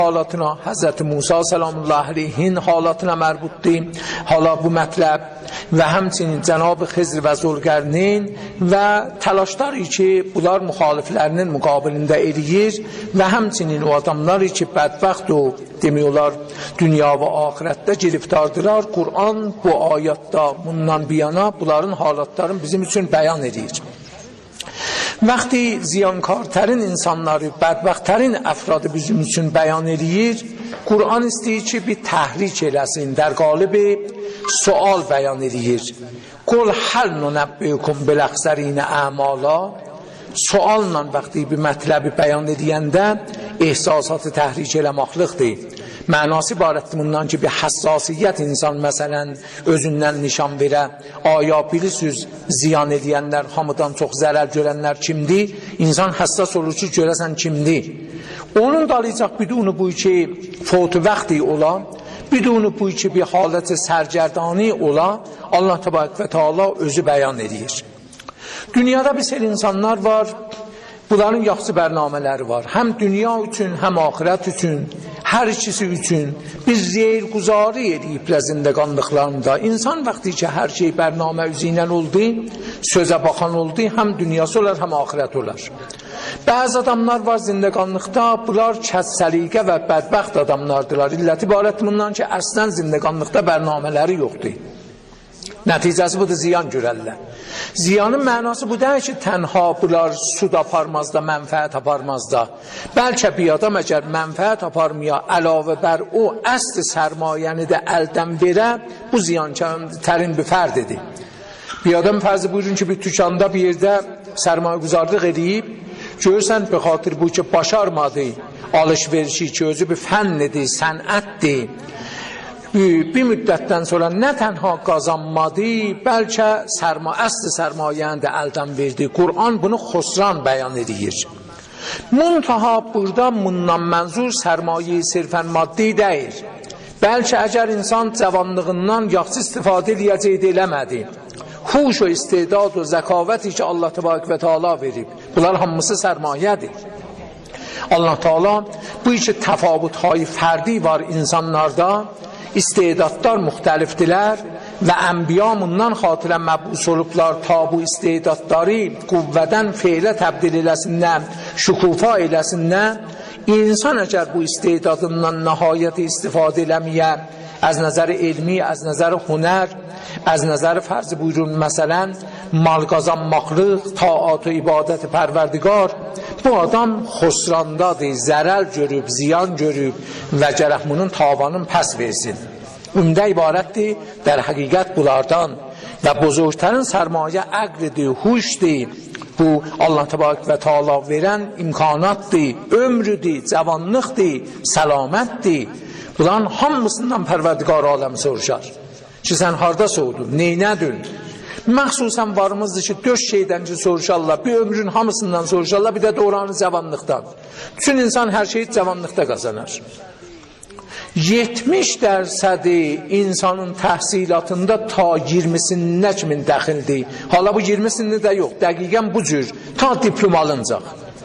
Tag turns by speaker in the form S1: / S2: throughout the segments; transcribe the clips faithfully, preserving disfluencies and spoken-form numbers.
S1: halatına, Hazreti Musa selamullahi aleyhin halatına mərbutdur. Hala bu mətləb və həmçinin Cənab-ı Xizr və Zülqərneyn və təlaşları ki, bunlar müxaliflərinin müqabilində eləyir və həmçinin o adamlar ki, bədbəxt o demək olar, dünya və axirətdə giriftardılar. Qur'an bu ayətdə bundan biyana bunların halatlarını bizim üçün bəyan edir. Vəqti ziyankartərin insanları, bədbəxtərin əfradı bizim üçün bəyan edir. Qur'an istəyir ki, bir təhrik eləsin, در قالب sual bəyan edir. Qul həl nunəbbiyukum biləxsərinə əmala. Sualla vəqti bir mətləbi bəyan edəndə ehsasatı təhrik eləmaqlıqdır. Mənası ibarətdir bundan ki, bir həssasiyyət insan məsələn özündən nişan verə. Aya bilirsiniz, ziyan edənlər, hamıdan çox zərər görənlər kimdir? İnsan həssas olur ki, görəsən kimdir? Onun dalayacaq bidunu bu ki, fotu vəqti ola, bidunu bu ki, bir halət sərgərdani ola, Allah təbarək və Teala özü bəyan edir. Dünyada bir sel insanlar var, bunların yaxşı bərnamələri var. Həm dünya üçün, həm axirət üçün, hər ikisi üçün bir zeyl-quzari ediblər zindəqanlıqlarında. İnsan vaxtı ki, hər şey bərnamə üzüynən oldu, sözə baxan oldu, həm dünyası olar, həm axirət olar. Bəzi adamlar var zindəqanlıqda, bunlar kəs-səliqə və bədbəxt adamlardılar. İlləti ibarət bundan ki, əslən zindəqanlıqda bərnamələri yoxdur. Nəticəsi budur, ziyan görərlər. Ziyanın mənası bu deyil ki, tənha bunlar sud aparmaz da, mənfəət aparmaz da. Bəlkə bir adam əgər mənfəət aparmaya, əlavə bər o əsl sərmayəni də əldən verə, bu ziyankərin bir fərdidir. Bir adam fərzi buyurun ki, bir tükanda bir yerdə sərmayə quzarlıq edib, görürsən, bir xatir bu ki, başarmadı, alış-verişi ki, özü bir fənnidir, sənətdir. Bir müddətdən sonra nə tənha qazanmadı, bəlkə sərma, əsli sərmayəni də əldən verdi. Qur'an bunu xosran bəyan edir. Muntaha burada bundan mənzur sərmayeyi sirfən maddi deyil. Bəlkə əgər insan cavanlığından yaxşı istifadə eləyəcək eləmədi. Huş o istedad o zəkavəti ki, Allah təbarək və Teala verib. Bunlar hamısı sərmayədir. Allah Teala bu iki təfavütهای fərdi var insanlarda. İstedadlar müxtəlifdirlər və ənbiya bundan xatirə məbus olublar ta bu istedadları qüvvədən feylə təbdil eləsinlər, şükufa eləsinlər. İnsan əgər bu istedadından nəhayət istifadə eləməyə, az nəzər elmi, az nəzər hünər, az nəzər fərzi buyurun məsələn, mal qazanmaqlıq, taat və ibadət pərverdigar, bu adam xosrandadır, zərər görüb, ziyan görüb və gərək bunun tavanın pəs versin. Ümdə ibarətdir, در həqiqət bunlardan və buzurgtərin sərmayə əqlidir, huşdir. Bu Allah təbarək və Teala verən imkanatdır, ömrüdür, cavanlıqdır, səlamətdir. Bunların hamısından pərverdigar aləmi soruşar ki, sən harda soğudun, neynədün? Məxsusən varımızdır ki, dörd şeydən ki soruşarlar, bir ömrün hamısından soruşarlar, bir də doğranı cavanlıqdan. Üçün insan hər şeyi cavanlıqda qazanar. yetmiş dərsədi insanın təhsilatında ta iyirmisinə kimi dəxildir. Hala bu iyirmisində də yox, dəqiqən bu cür, ta diplom alıncaq.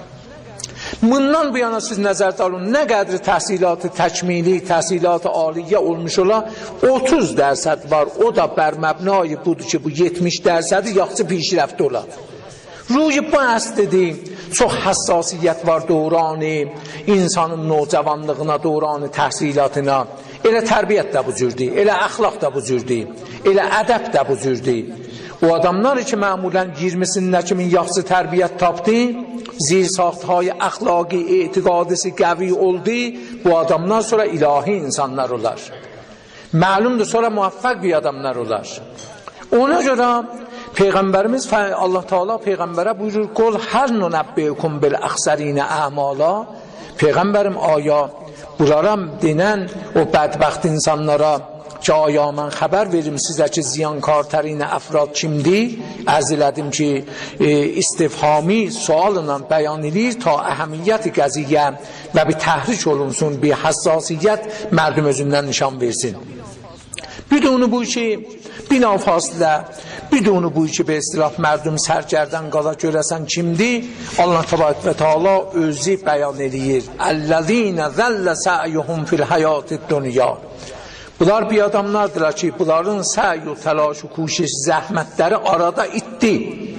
S1: Bundan bu yana siz nəzərdə alın, nə qədri təhsilatı təkmili, təhsilatı aliyə olmuş ola, otuz dərsəd var, o da bər məbnayı budur ki, bu yetmiş dərsədi yaxşı pişrəfti ola. Ruy bu əslidir, çox həssasiyyət var dövranı, insanın nocavanlığına, dövranı təhsilatına. Elə tərbiyyət də bu cürdür, elə əxlaq da bu cürdür, elə ədəb də bu cürdür. O adamlar ki, məmulən iyirmisində kimin yaxşı tərbiyyət tapdı, zirsaxtهای əxlaqi, etiqadisi qəvi oldu, bu adamlar sonra ilahi insanlar olar. Məlumdur, sonra muvaffaq bir adamlar olar. Ona görə Peyğəmbərimiz Allah Teala Peyğəmbərə buyurur, qul hər nunəbbiyukum bil əxsərinə əmala. Peyğəmbərim aya bunlara denən o bədbəxt insanlara ki, aya mən xəbər verim sizə ki, ziyankartərinə əfrad kimdir? Ərz elədim ki, e, istifhami sualla bəyan edir ta əhəmiyyət qəziyyə və bir təhrik olunsun, bir həssasiyyət mərdum özündən nişan versin. Bir də onu bu ki, binafaslə بدون bu ki به اصطلاح مردم سرگردن qala görəsən kimdir? Allah təbarək və Teala özü bəyan eləyir. Ellezine zelle sa'yuhum fil hayatid dunya. Bunlar bir adamlardılar ki, bunların səy, təlaş, koşuş, zəhmətləri arada itdi.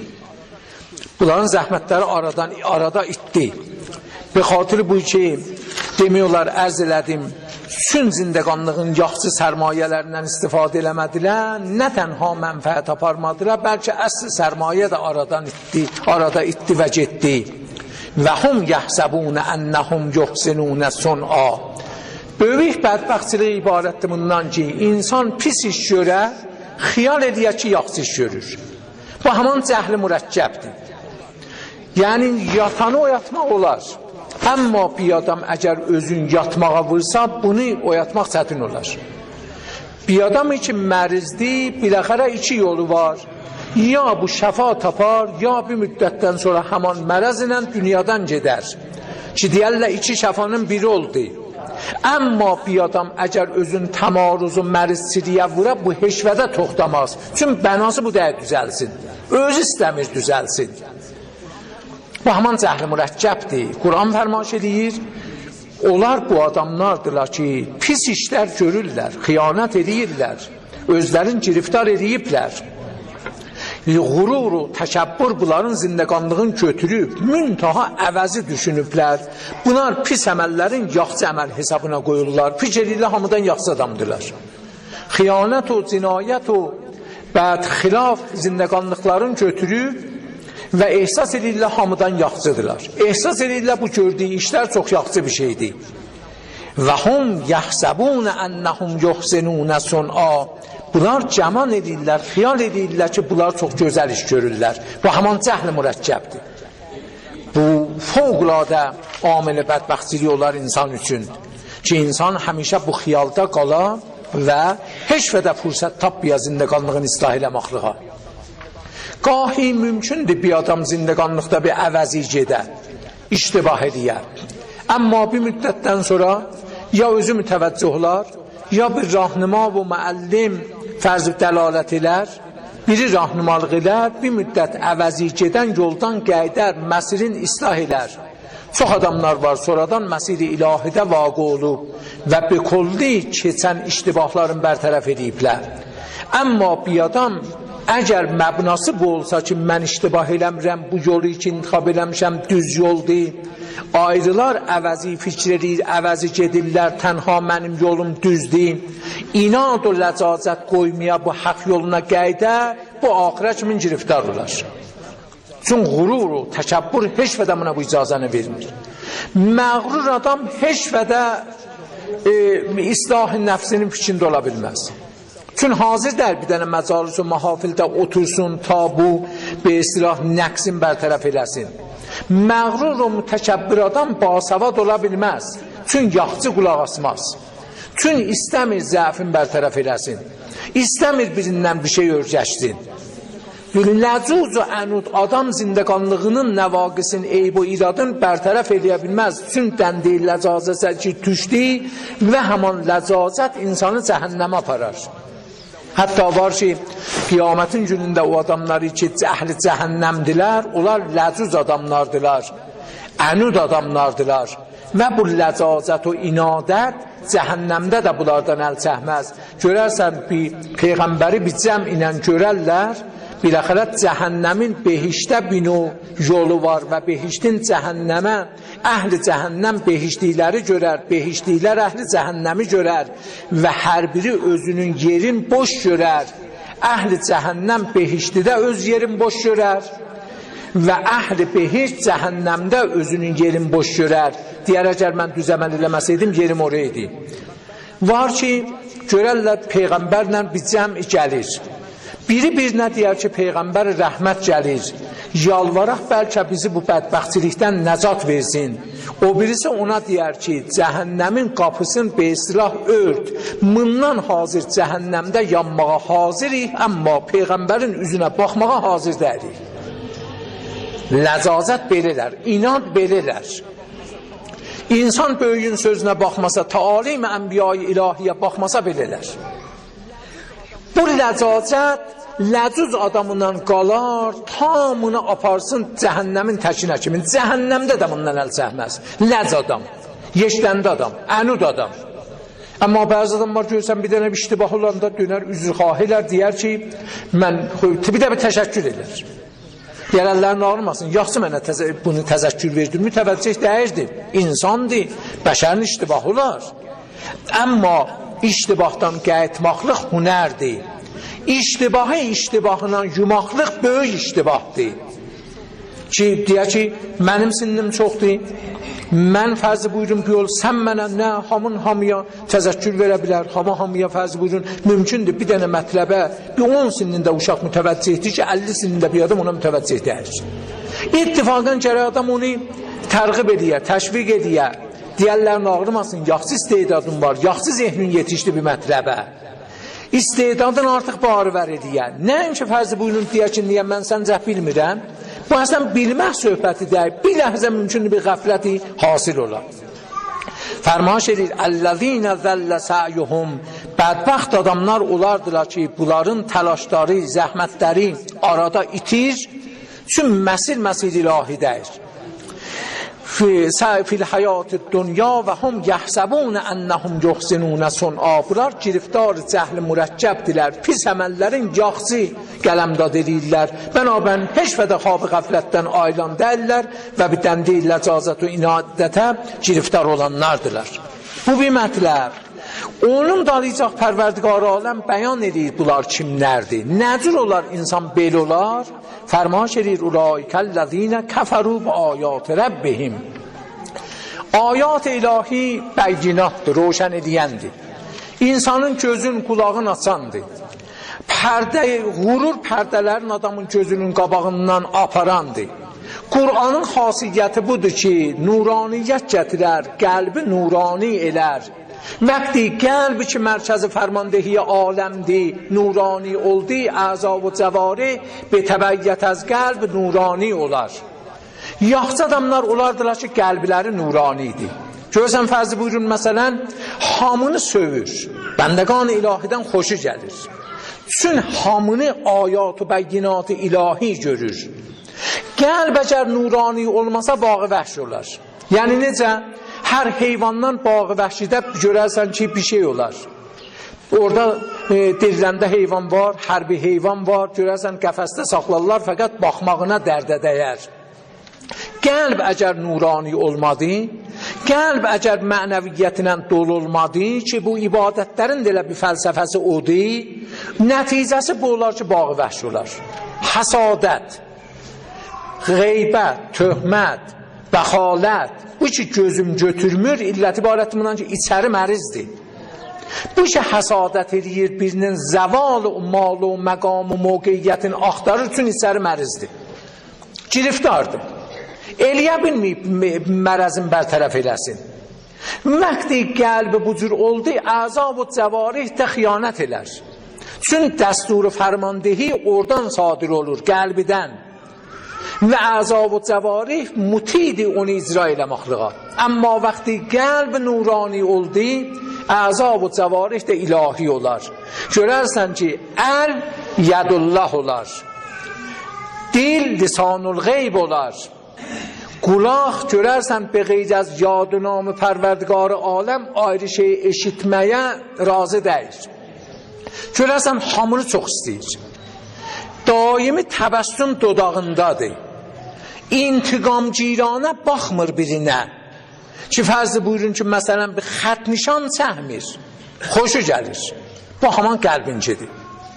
S1: Bunların zəhmətləri aradan arada itdi. Be xatir bu ki, demiyorlar, ərz elədim, sün zindəqanlığın yaxşı sərmayələrindən istifadə eləmədilər, nə tənha mənfəət aparmadılar, bəlkə əsl sərmayə də aradan itdi, arada itdi və getdi. Və hum yəhsəbunə ennəhum yuhsinunə sun'a. Böyük bədbəxtçilik ibarətdir bundan ki, insan pis iş görər, xiyal edir ki, yaxşı iş görür. Bu haman cəhli mürəkkəbdir. Yəni, yatanı oyatmaq olar. Amma bir adam əgər özün yatmağa vursa, bunu oyatmaq çətin olar. Bir adam için mərizdir, biləxərə iki yolu var. Ya bu şəfa tapar, ya bir müddətdən sonra haman mərəz ilə dünyadan gedər. Ki, deyərlər, iki şəfanın biri oldu. Amma bir adam əgər özün təmaruzu mərizçiliyə vura, bu heşvədə toxtamaz. Çünki bənası bu dəyə düzəlsin. Özü istəmir düzəlsin. Bu haman cəhli mürəkkəbdir. Quran fərmaş edir. Onlar bu adamlardırlar ki, pis işlər görürlər, xiyanət edirlər, özlərin giriftar ediblər. Qururu, təkəbbür bunların zindəqanlığın götürüb, müntaha əvəzi düşünüblər. Bunlar pis əməllərin yaxşı əməl hesabına qoyurlar. Fikir edirlər, hamıdan yaxşı adamdırlar. Xiyanət o, cinayət o, bədxilaf zindəqanlıqların götürüb və ehsas edirlər, hamıdan yaxşıdırlar. Ehsas edirlər, bu gördüyü işlər çox yaxşı bir şeydir. Və hum yəhsəbunə ennəhum yuhsinunə sun'a. Bunlar cəman edirlər, xiyal edirlər ki, bunlar çox gözəl iş görürlər. Bu haman cəhli mürəkkəbdir. Bu fövqəladə amil bədbəxtçiliyi olar insan üçün. Ki, insan həmişə bu xiyalda qala və heç vədə fürsət tapmaya zindəqanlığın islah eləməklığa. Qahi mümkündür bir adam zindəqanlıqda bir əvəzi gedə, iştibah ediyər. Amma bir müddətdən sonra ya özü mütəvəccüh olar, ya bir rahnıma və müəllim fərz dəlalət elər, biri rahnumalıq elər, bir müddət əvəzi gedən yoldan qəydər, məsirin islah elər. Çox adamlar var, sonradan məsiri ilahidə vaqı olub və bekolli keçən iştibahların bərtərəf ediblər. Amma bir adam əgər məbnası bu olsa ki, mən iştibah eləmirəm, bu yolu ki, intixab eləmişəm, düz yoldur, ayrılar əvəzi fikr edir, əvəzi gedirlər, tənha mənim yolum düzdür, inad o ləcazət qoymaya bu haq yoluna qayda, bu axirə kimin giriftar olar. Çünki qurur, təkəbbür heç vədə buna bu icazəni vermir. Məğrur adam heç vədə e, islah-ı nəfsinin fikrində ola bilməz. Çünki hazır dər bir dənə məcalis və mahafildə otursun, ta bu be istilah nəqsin bərtərəf eləsin. Məğrur o mütəkəbbir adam basavad ola bilməz. Çünki yaxçı qulaq asmaz. Çünki istəmir zəfin bərtərəf eləsin. İstəmir birindən bir şey örgəşsin. Ləcuz və ənud adam zindəqanlığının nəvaqisin, eyb o iradın bərtərəf eləyə bilməz. Çünki dəndiyir ləcazəsə ki, tüşdi və həman ləcazət insanı cəhənnəmə aparar. Hətta var ki, qiyamətin günündə o adamları ki, əhli cəhənnəmdilər, onlar ləcuz adamlardılar, ənud adamlardılar və bu ləcazət o inadət cəhənnəmdə də bunlardan əl çəkməz. Görərsən, bir Peyğəmbəri bir cəm ilə görərlər, biləxərə cəhənnəmin behişdə binu yolu var və behiştin cəhənnəmə, əhli cəhənnəm behişdikləri görər, behişdiklər əhli cəhənnəmi görər və hər biri özünün yerin boş görər. Əhli cəhənnəm behişdidə öz yerin boş görər və əhli behiş cəhənnəmdə özünün yerin boş görər. Deyər, əgər mən düz əməl eləməsəydim, yerim oraydı. Var ki, görərlər Peyğəmbərlə bir cəmi gəlir. Biri birinə deyər ki, Peyğəmbər rəhmət gəlir, yalvaraq bəlkə bizi bu bədbəxtçilikdən nəcat versin. O birisi ona deyər ki, cəhənnəmin qapısını be istilah ört, mından hazır cəhənnəmdə yanmağa hazirik, amma Peyğəmbərin üzünə baxmağa hazır dərik. Ləzazət belələr, inad belələr. İnsan böyüyün sözünə baxmasa, talim-i ənbiya-i ilahiyə baxmasa belələr. Bu ləzazət ləcuz adamından qalar, tamını aparsın cəhənnəmin təkinə kimi. Cəhənnəmdə də bundan əl çəkməz. Ləc adam, yeşləndə adam, ənud adam. Amma bəzi adamlar görürsən, bir dənə bir iştibah olanda dönər, üzrxahi elər, deyər ki, mən bir də bir təşəkkür edir. Gələnlərin ağırmasın, yaxşı mənə təzə, bunu təzəkkür verdir, mütəvəccih dəyirdir, insandır, bəşərin iştibahı olar. Amma iştibahdan qayıtmaqlıq hünərdir. İştibahı iştibahından yumaqlıq böyük iştibahdır. Ki, deyək ki, mənim sinnim çoxdur, mən fərzi buyurun bir yol, sən mənə nə, hamın hamıya təzəkkür verə bilər, hamı hamıya fərzi buyurun, mümkündür bir dənə mətləbə, bir on sinində uşaq mütəvəccihdir ki, əlli sinində bir adam ona mütəvəccih deyir. İttifaqən gərək adam onu tərğib edir, təşviq edir, deyərlərin ağrımasın, yaxşı istedadın var, yaxşı zehnin yetişdi bir mətləbə. İstedadın artıq barı vər edir. Nəinki fərzi buyurun deyək ki, niyə mən səncə bilmirəm? Bu əslən bilmək söhbəti deyil, bir ləhzə mümkündür bir qəfləti hasil olar. Fərmaş edir, əl-ləzīnə zəllə sə'yuhum, bədbəxt adamlar olardılar ki, bunların təlaşları, zəhmətləri arada itir, çün məsir məsir ilahidəyir. Fil həyat-ı dünya və hum yəhsəbunə ənəhum yoxsinunə sun'a. Bunlar giriftar cəhli mürəkkəbdirlər, pis əməllərin yaxşı qələmdad edirlər. Bənabən heç və də xab-ı qəflətdən aylan dəllər və bitəndi ləcazət və inadətə giriftar olanlardırlar. Bu bir mətləb. Onun dalayacaq pərverdigar aləm bəyan edir bunlar kimlərdir. Nəcür olar insan belə olar? Fərmaş edir ulaikəl-ləzīnə kəfəru və ayat Rəbbihim. Ayat ilahi bəyinatdır, roşən ediyəndir. İnsanın gözün, qulağın açandır. Pərdə, qurur pərdələrin adamın gözünün qabağından aparandır. Qur'anın xasiyyəti budur ki, nuraniyyət gətirər, qəlbi nurani elər. Vəqti qəlbi ki, mərkəzi fərmandehiyyə aləmdir, nurani oldu, əza və cəvari betəbəyyət az qəlb nurani olar. Yaxşı adamlar olardılar ki, qəlbləri nuranidir. Görürsən, fərzi buyurun, məsələn, hamını sövür, bəndəqan ilahidən xoşu gəlir. Çün hamını ayat-ı bəyyinat-ı ilahi görür. Qəlb əgər nurani olmasa bağı vəhş olar. Yəni necə? Hər heyvandan bağı vəhşidə görərsən ki, bir şey olar. Orada e, diriləndə heyvan var, hərbi heyvan var, görərsən qəfəsdə saxlarlar, fəqət baxmağına dərdə dəyər. Qəlb əgər nurani olmadı, qəlb əgər mənəviyyətinə dolu olmadı ki, bu ibadətlərin də elə bir fəlsəfəsi odur, nəticəsi bu olar ki, bağı vəhş olar. Həsadət, qeybət, töhmət, bəxalət, bu ki gözüm götürmür, illət ibarət bundan ki, içəri mərizdir. Bu ki həsadət edir, birinin zəvalı, malı, məqamı, mövqeyyətin axtarır üçün içəri mərizdir. Giriftardır. Eləyə bilməyib mərəzin bərtərəf eləsin. Vəqti qəlbi bu cür oldu, əzab və cəvarih də xiyanət elər. Çün dəsturu fərmandehi oradan sadir olur, qəlbidən. Və əzab və cəvarih mutidi onu icra eləməklığa. Amma vəqti qəlb nurani oldu, əzab və cəvarih də ilahi olar. Görərsən ki, əl yədullah olar, dil lisanul qeyb olar, qulaq görərsən be qeyd az yad و نام پروردگار aləm ayrı şey eşitməyə razı deyil. Görərsən hamını çox istəyir. Daimi təbəssüm dodağındadır. İntiqamgirana baxmır birinə. Ki fərzi buyurun ki, məsələn bir xət nişan çəkmir. Xoşu gəlir. Bu haman qəlbincidir.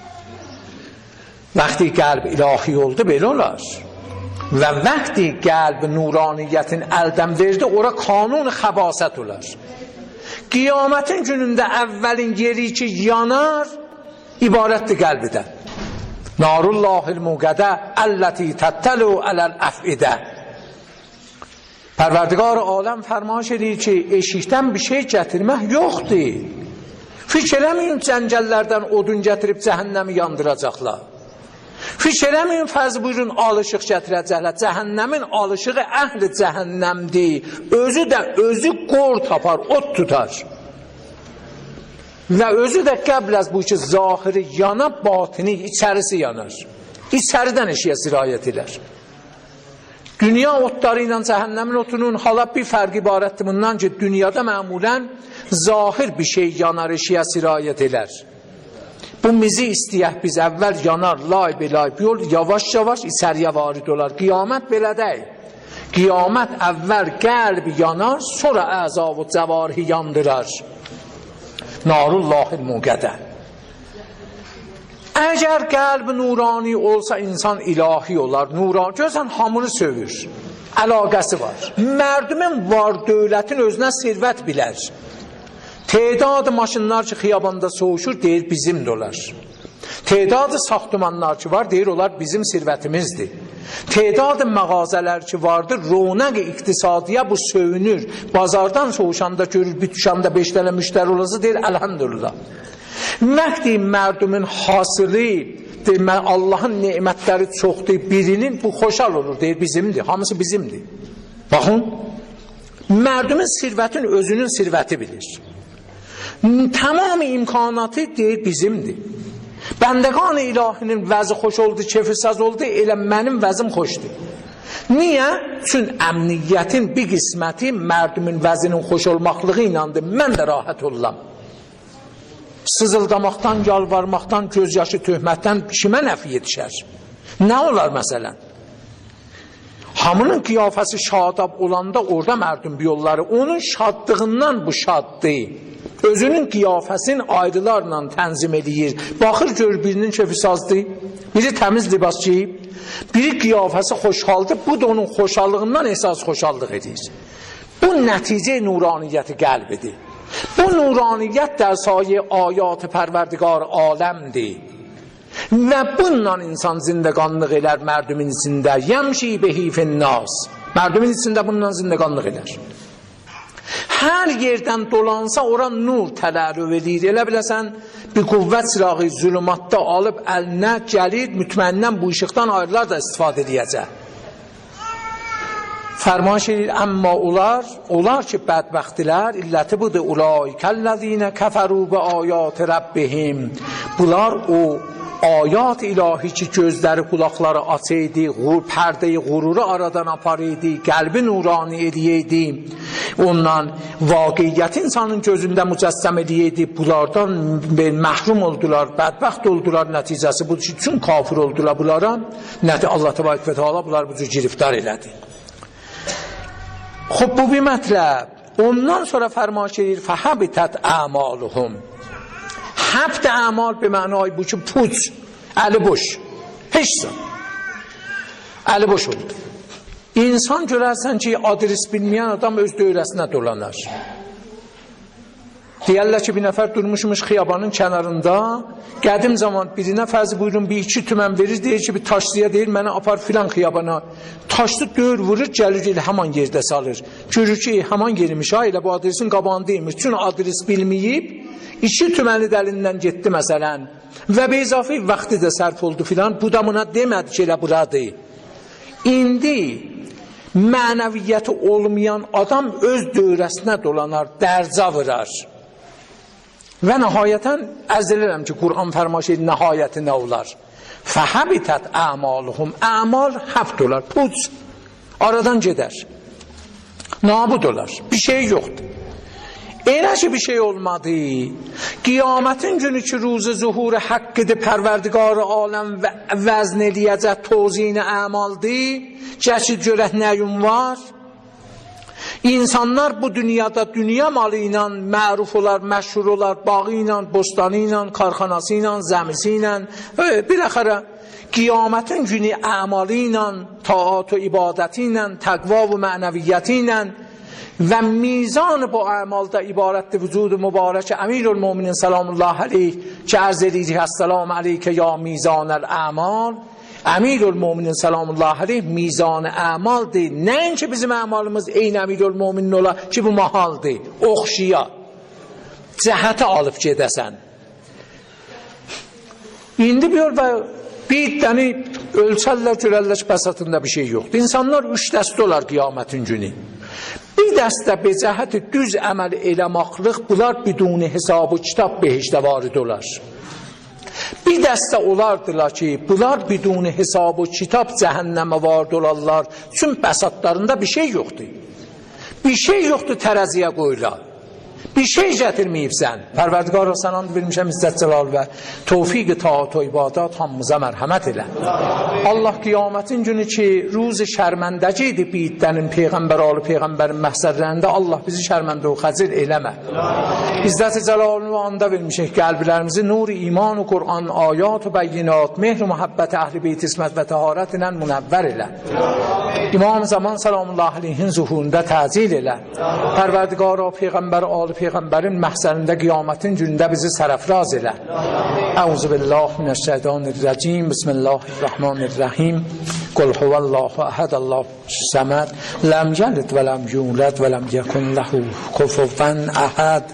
S1: Vəqti qəlb ilahi oldu, belə olar. Və vəqti qəlb nuraniyyətin əldən verdi, ora kanun xəbasət olar. Qiyamətin günündə əvvəlin yeri ki yanar, ibarətdir qəlbidən. Narullahil muqədə əlləti təttəlu ələl əfidə. Pərverdigar aləm fərmaş edir ki, eşikdən bir şey gətirmək yoxdur. Fikr eləməyin cəngəllərdən odun gətirib cəhənnəmi yandıracaqlar. Fikr eləməyin fərz buyurun alışıq gətirəcəklər. Cəhənnəmin alışığı əhl-i cəhənnəmdir. Özü də özü qor tapar, ot tutar. Və özü də qəbl az bu ki, zahiri yana, batini, içərisi yanar. İçəridən eşiyə sirayət edər. Dünya otları ilə cəhənnəmin otunun hala bir fərq ibarətdir bundan ki, dünyada məmulən zahir bir şey yanar, eşiyə sirayət edər. Bu mizi istəyək biz əvvəl yanar, lay belay yol, yavaş-yavaş içəriyə varid olar. Qiyamət belə deyil. Qiyamət əvvəl qəlb yanar, sonra əzav və cəvarihi yandırar. Narullahil müqədə. Əgər qəlb nurani olsa insan ilahi olar. Nurani, görsən hamını sövür. Əlaqəsi var. Mərdimin var dövlətin özünə sirvət bilər. Tedadı maşınlar ki xiyabanda soğuşur, deyir bizim dolar. Tedadı saxtumanlar ki var, deyir onlar bizim sirvətimizdir. Tedadı məğazələr ki vardır, ronaq-ı iqtisadiyə bu sövünür. Bazardan soğuşanda görür, bir düşəndə beş dənə müştəri olası deyir, əlhamdülillah. Məqdi mərdumun hasılı, deyir, Allahın nemətləri çoxdur, birinin bu xoşal olur, deyir bizimdir, hamısı bizimdir. Baxın, mərdumun sirvətin özünün sirvəti bilir. Tamam imkanatı deyir bizimdir. Bəndəqan-ı ilahinin vəzi xoş oldu, kefi saz oldu, elə mənim vəzim xoşdur. Niyə? Çün əmniyyətin bir qisməti mərdumun vəzinin xoş olmaqlığı inandı, mən də rahat olam. Sızıldamaqdan, yalvarmaqdan, gözyaşı töhmətdən kimə nəfi yetişər? Nə olar məsələn? Hamının qiyafəsi şadab olanda orada mərdum bir yolları, onun şadlığından bu şaddır. Özünün qiyafəsini ayrılarla tənzim edir. Baxır gör birinin kefi sazdır, biri təmiz libas giyib, biri qiyafəsi xoşhaldır, bu da onun xoşallığından esas xoşallıq edir. Bu nəticə nuraniyyəti qəlbidir. Bu nuraniyyət der sayə ayat-ı pərverdigar aləmdir. Və bununla insan zindəqanlıq elər mərdumin içində. Yəmşi behi finnaz. Mərdumin içində bununla zindəqanlıq elər. Hər yerdən dolansa ora nur tələrrüv edir. Elə biləsən bir qüvvət sırağı zülümatda alıb əlinə gəlir, mütməindən bu işıqdan ayrılar da istifadə edəcək. Fərmaş edir, əmma olar, olar ki bədbəxtilər, illəti budur, ulaikəllezine kəfəru bi ayat rabbihim. Bunlar o ayat ilahi ki gözləri, qulaqları açıydı, pərdeyi qururu aradan aparıydı, qəlbi nurani ediydi. Ondan vaqiyyət insanın gözündə mücəssəm ediydi. Bunlardan məhrum oldular, bədbəxt oldular. Nəticəsi budur ki, çün kafir oldular bunlara. Nəti Allah təbarək və teala bunlar bu cür giriftar elədi. Xub bu bir mətləb. Ondan sonra fərmaş edir, fəhəbitət əmaluhum. Həbd əmal bir mənay bu ki, puç, əli boş, heç zan. Əli boş oldu. İnsan görərsən ki, adres bilməyən adam öz dövrəsinə dolanar. Deyərlər ki, bir nəfər durmuşmuş xiyabanın kənarında, qədim zaman birinə fərzi buyurun, bir iki tümən verir, deyir ki, bir taşlıya deyir, mənə apar filan xiyabana. Taşlı döyür vurur, gəlir, elə həman yerdə salır. Görür ki, həman yerimiş, ha, elə bu adresin qabağındaymış. Çünki adres bilməyib, iki tüməni dəlindən getdi məsələn. Və bezafi vaxtı da sərf oldu filan, bu da buna demədi ki, elə buradır. İndi mənəviyyəti olmayan adam öz dövrəsinə dolanar, dərca vırar. Və nəhayətən ərz edirəm ki, Qur'an fərmaş edir, nəhayəti nə olar? Fəhəbitət əmaluhum. Əmal həbt olar, puç, aradan gedər. Nabud olar, bir şey yoxdur. Elə ki bir şey olmadı. Qiyamətin günü ki ruzu zuhur haqqıdır, pərverdigarı aləm və vəzn eləyəcək tozini əmaldır. Cəsid görək nəyum var? İnsanlar bu dünyada dünya malı ilə məruf olar, məşhur olar, bağı ilə, bostanı ilə, karxanası ilə, zəmisi ilə. Biləxərə qiyamətin günü əmalı ilə, taat və ibadəti ilə, təqva və mənəviyyəti ilə və mizan bu əmalda ibarətdir vücudu mübarək Əmirülmüminin salamullah aleyh ki ərz edirik əssəlamu aleykə ya mizanəl əmal. Əmirülmüminin salamullah aleyh mizan əmaldır. Nəinki bizim əmalımız eyni Əmirülmüminin ola ki bu mahaldır, oxşiya, cəhətə alıb gedəsən. İndi bir və bir dəni ölçərlər, görərlər ki, bəsatında bir şey yoxdur. İnsanlar üç dəstə olar qiyamətin günü. bir dəstə be cəhət düz əməl eləmaqlıq bunlar biduni hesab və kitab behişdə varid olar. Bir dəstə olardılar ki, bunlar biduni hesab və kitab cəhənnəmə varid olarlar. Çünki bəsadlarında bir şey yoxdur. Bir şey yoxdur tərəziyə qoyular. Bir şey gətirməyibsən. Pərverdigar sən and vermişəm İzzət Cəlal və tövfiq taat və ibadat hamımıza mərhəmət elə. Allah qiyamətin günü ki, ruz şərməndəci idi biyidlənin Peyğəmbər alı Peyğəmbərin məhsərlərində Allah bizi şərməndə və xəcil eləmə. İzzət Cəlalını anda vermişik qəlblərimizi nur-i iman və Qur'an, ayat və bəyinat, mehr və məhəbbət əhl-i beyt ismət və təharət ilə münəvvər elə. İmam zaman salamullah aleyhin zuhurunda təcil elə. Pərverdigar Peyğəmbər alı Peyğəmbərin məhzərində qiyamətin günündə bizi sərəfraz elə. Əuzu billahi minəşşeytanirracim. Bismillahirrahmanirrahim. Qul huvallahu əhəd, Allahu səməd, ləm yəlid və ləm yulad və ləm yekun lehu kufuven əhəd.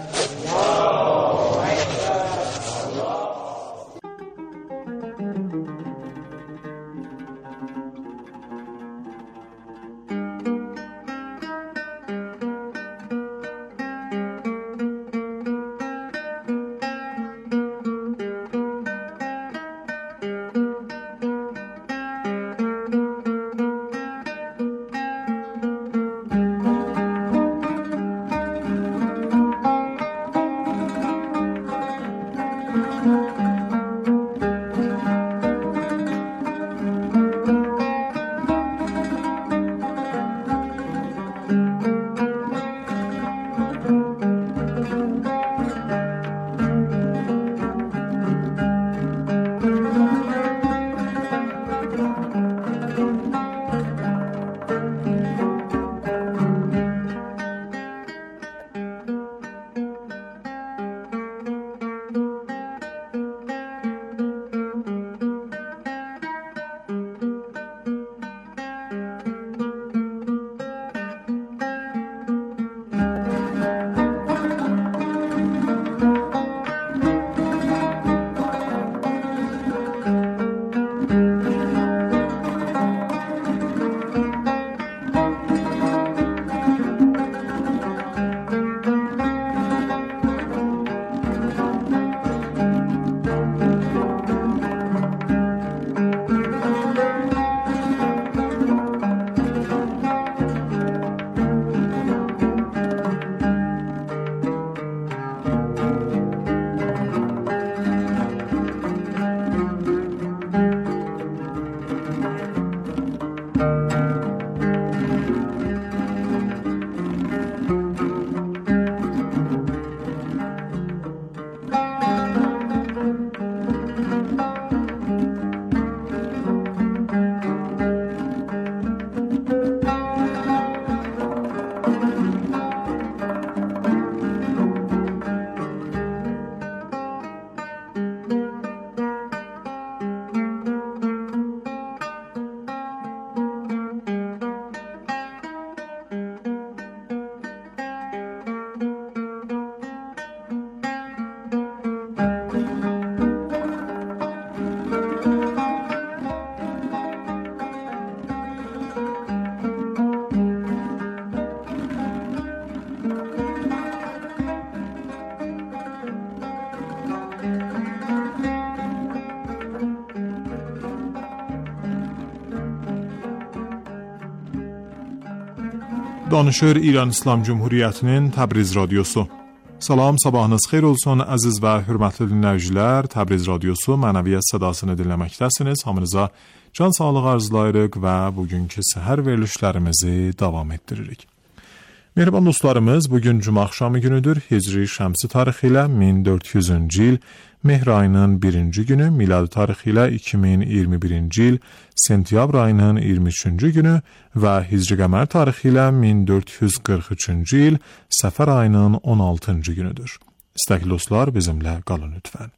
S2: Danışır İran İslam Cumhuriyyətinin Təbriz Radiosu. Salam, sabahınız xeyir olsun əziz və hörmətli dinləyicilər. Təbriz Radiosu mənəviyyat sədasını dinləməkdəsiniz. Hamınıza can sağlığı arzulayırıq və bugünkü səhər verilişlərimizi davam etdiririk. Mehriban dostlarımız, bugün Cuma axşamı günüdür. Hicri şəmsi tarixi ilə min dörd yüzüncü il, Mehr ayının birinci günü, miladi tarixi ilə iki min iyirmi birinci il, sentyabr ayının iyirmi üçüncü günü və hicri qəmər tarixi ilə min dörd yüz qırx üçüncü il, Səfər ayının on altıncı günüdür. İstəkli dostlar, bizimlə qalın lütfən.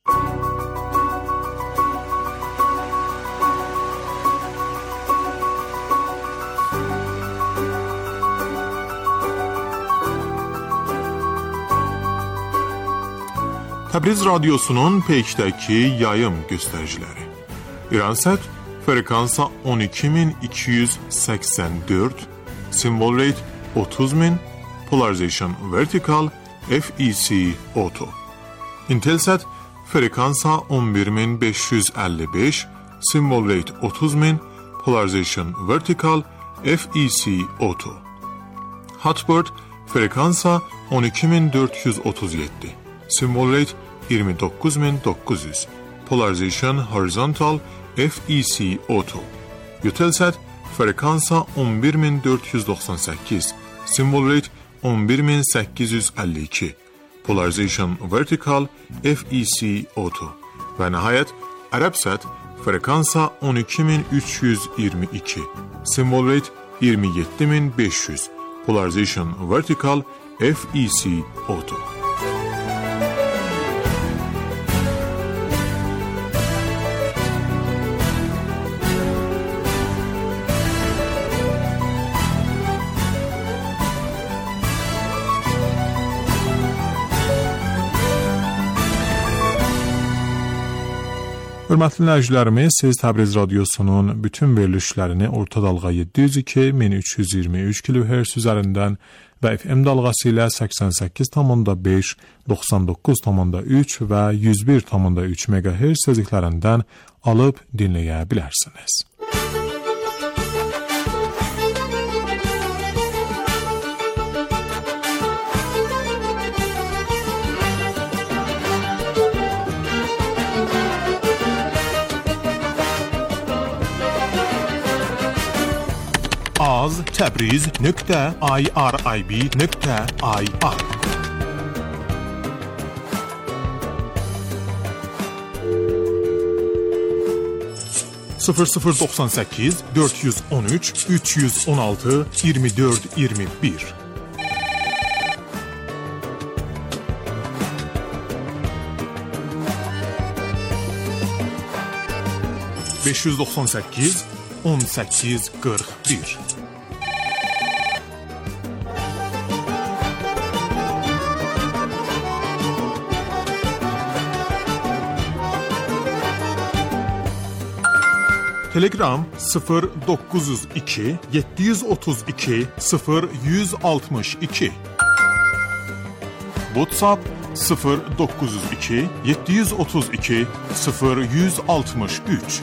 S2: Təbriz Radiosunun peykdəki yayım göstəriciləri. İransət frekansa on iki min iki yüz səksən dörd, simvol reyt otuz min. Polarization vertical F E C auto. Intelsat frekansa on bir min beş yüz əlli beş, symbol rate otuz min. Polarization vertical F E C auto. Hotbird frekansa on iki min dörd yüz otuz yeddi, symbol rate iyirmi dokuz min dokuz yüz. Polarization horizontal F E C auto. Eutelsat frekansa on bir min dörd yüz doxsan səkkiz, symbol rate on bir min səkkiz yüz əlli iki. Polarization vertical F E C auto. Və nəhayət Arabsat frekansa on iki min üç yüz iyirmi iki, symbol rate iyirmi yeddi min beş yüz. Polarization vertical F E C auto. Hörmətli dinləyicilərimiz, siz Təbriz Radiosunun bütün verilişlərini orta dalğa yeddi yüz iki min üç yüz iyirmi üç kilohertz üzərindən və F M dalğası ilə səksən səkkiz nöqtə beş, doxsan doqquz nöqtə üç və yüz bir nöqtə üç megahertz tezliklərindən alıb dinləyə bilərsiniz. az təbriz nöqtə irib nöqtə ir sıfır sıfır doxsan səkkiz dörd yüz on üç üç yüz on altı iyirmi dörd iyirmi bir beş yüz doxsan səkkiz on səkkiz qırx bir Telegram sıfır doqquz yüz iki yeddi yüz otuz iki sıfır yüz altmış iki WhatsApp sıfır doqquz yüz iki yeddi yüz otuz iki sıfır yüz altmış üç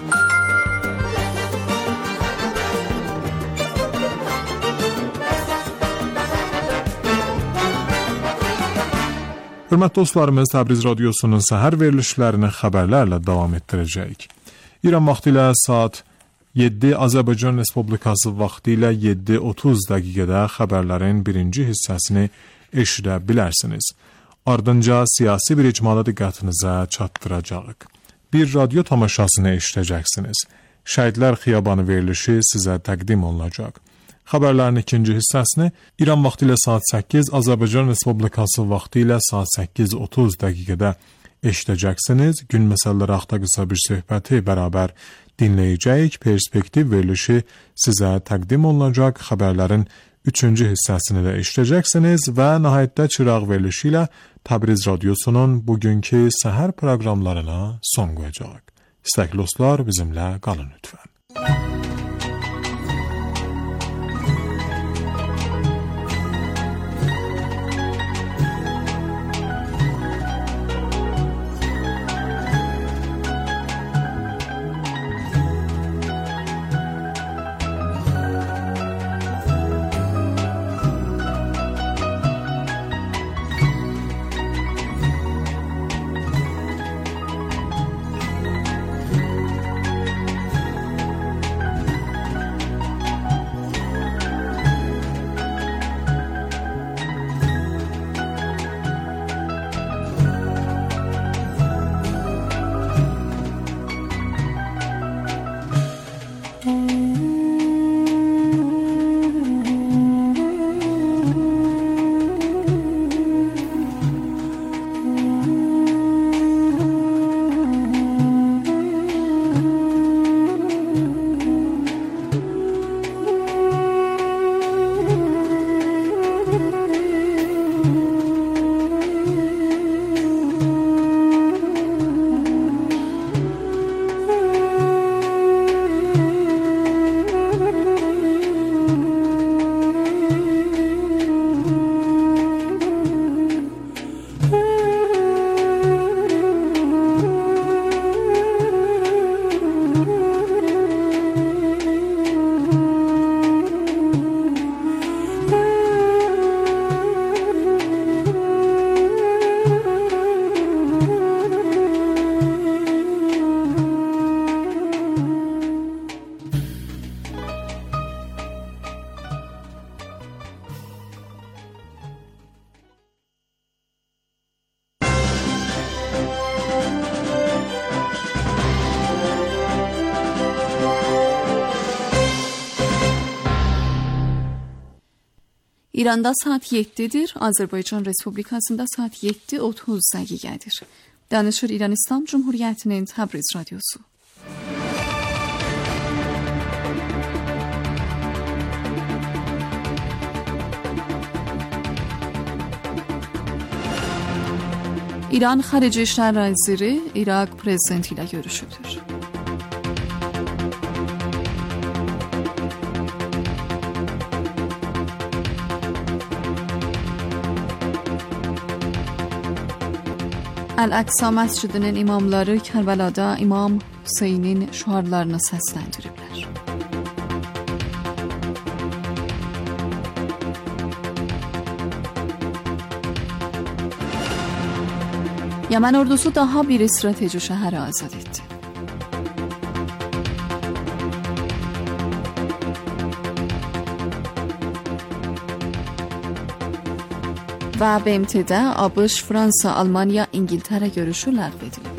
S2: Hörmətli dostlarımız, Təbriz Radiosunun səhər verilişlərini xəbərlərlə davam etdirəcəyik. İran vaxtı ilə saat yeddi, Azərbaycan Respublikası vaxtı ilə yeddi otuz dəqiqədə xəbərlərin birinci hissəsini eşidə bilərsiniz. Ardınca siyasi bir icmala diqqətinizə çatdıracağıq. Bir radio tamaşasını eşidəcəksiniz. Şəhidlər Xiyabanı verilişi sizə təqdim olunacaq. Xəbərlərin ikinci hissəsini İran vaxtı ilə saat səkkiz, Azərbaycan Respublikası vaxtı ilə saat səkkiz otuz dəqiqədə eşidəcəksiniz. Gün məsələləri haqqında qısa bir söhbəti bərabər dinləyəcəyik. Perspektiv verilişi sizə təqdim olunacaq. Xəbərlərin üçüncü hissəsini də eşidəcəksiniz və nəhayətdə çıraq verilişi ilə Təbriz Radiosunun bugünkü səhər proqramlarına son qoyacaq. İstəkli dostlar, bizimlə qalın lütfən.
S3: İranda saat yeddidir, Azərbaycan Respublikasında saat yeddi otuz dəqiqədir. Danışır İran İslam Cumhuriyyətinin Təbriz Radyosu. İran Xarici İşlər Naziri İraq prezidenti ilə görüşüdür. Əl-Əqsa məscidinin imamları Kərbəlada İmam Hüseynin şüarlarını səsləndiriblər. Yemen ordusu daha bir strateji şəhəri azad etdi. Və B M T-də ABŞ, Fransa, Almanya, İngiltərə görüşü ləğv edilib.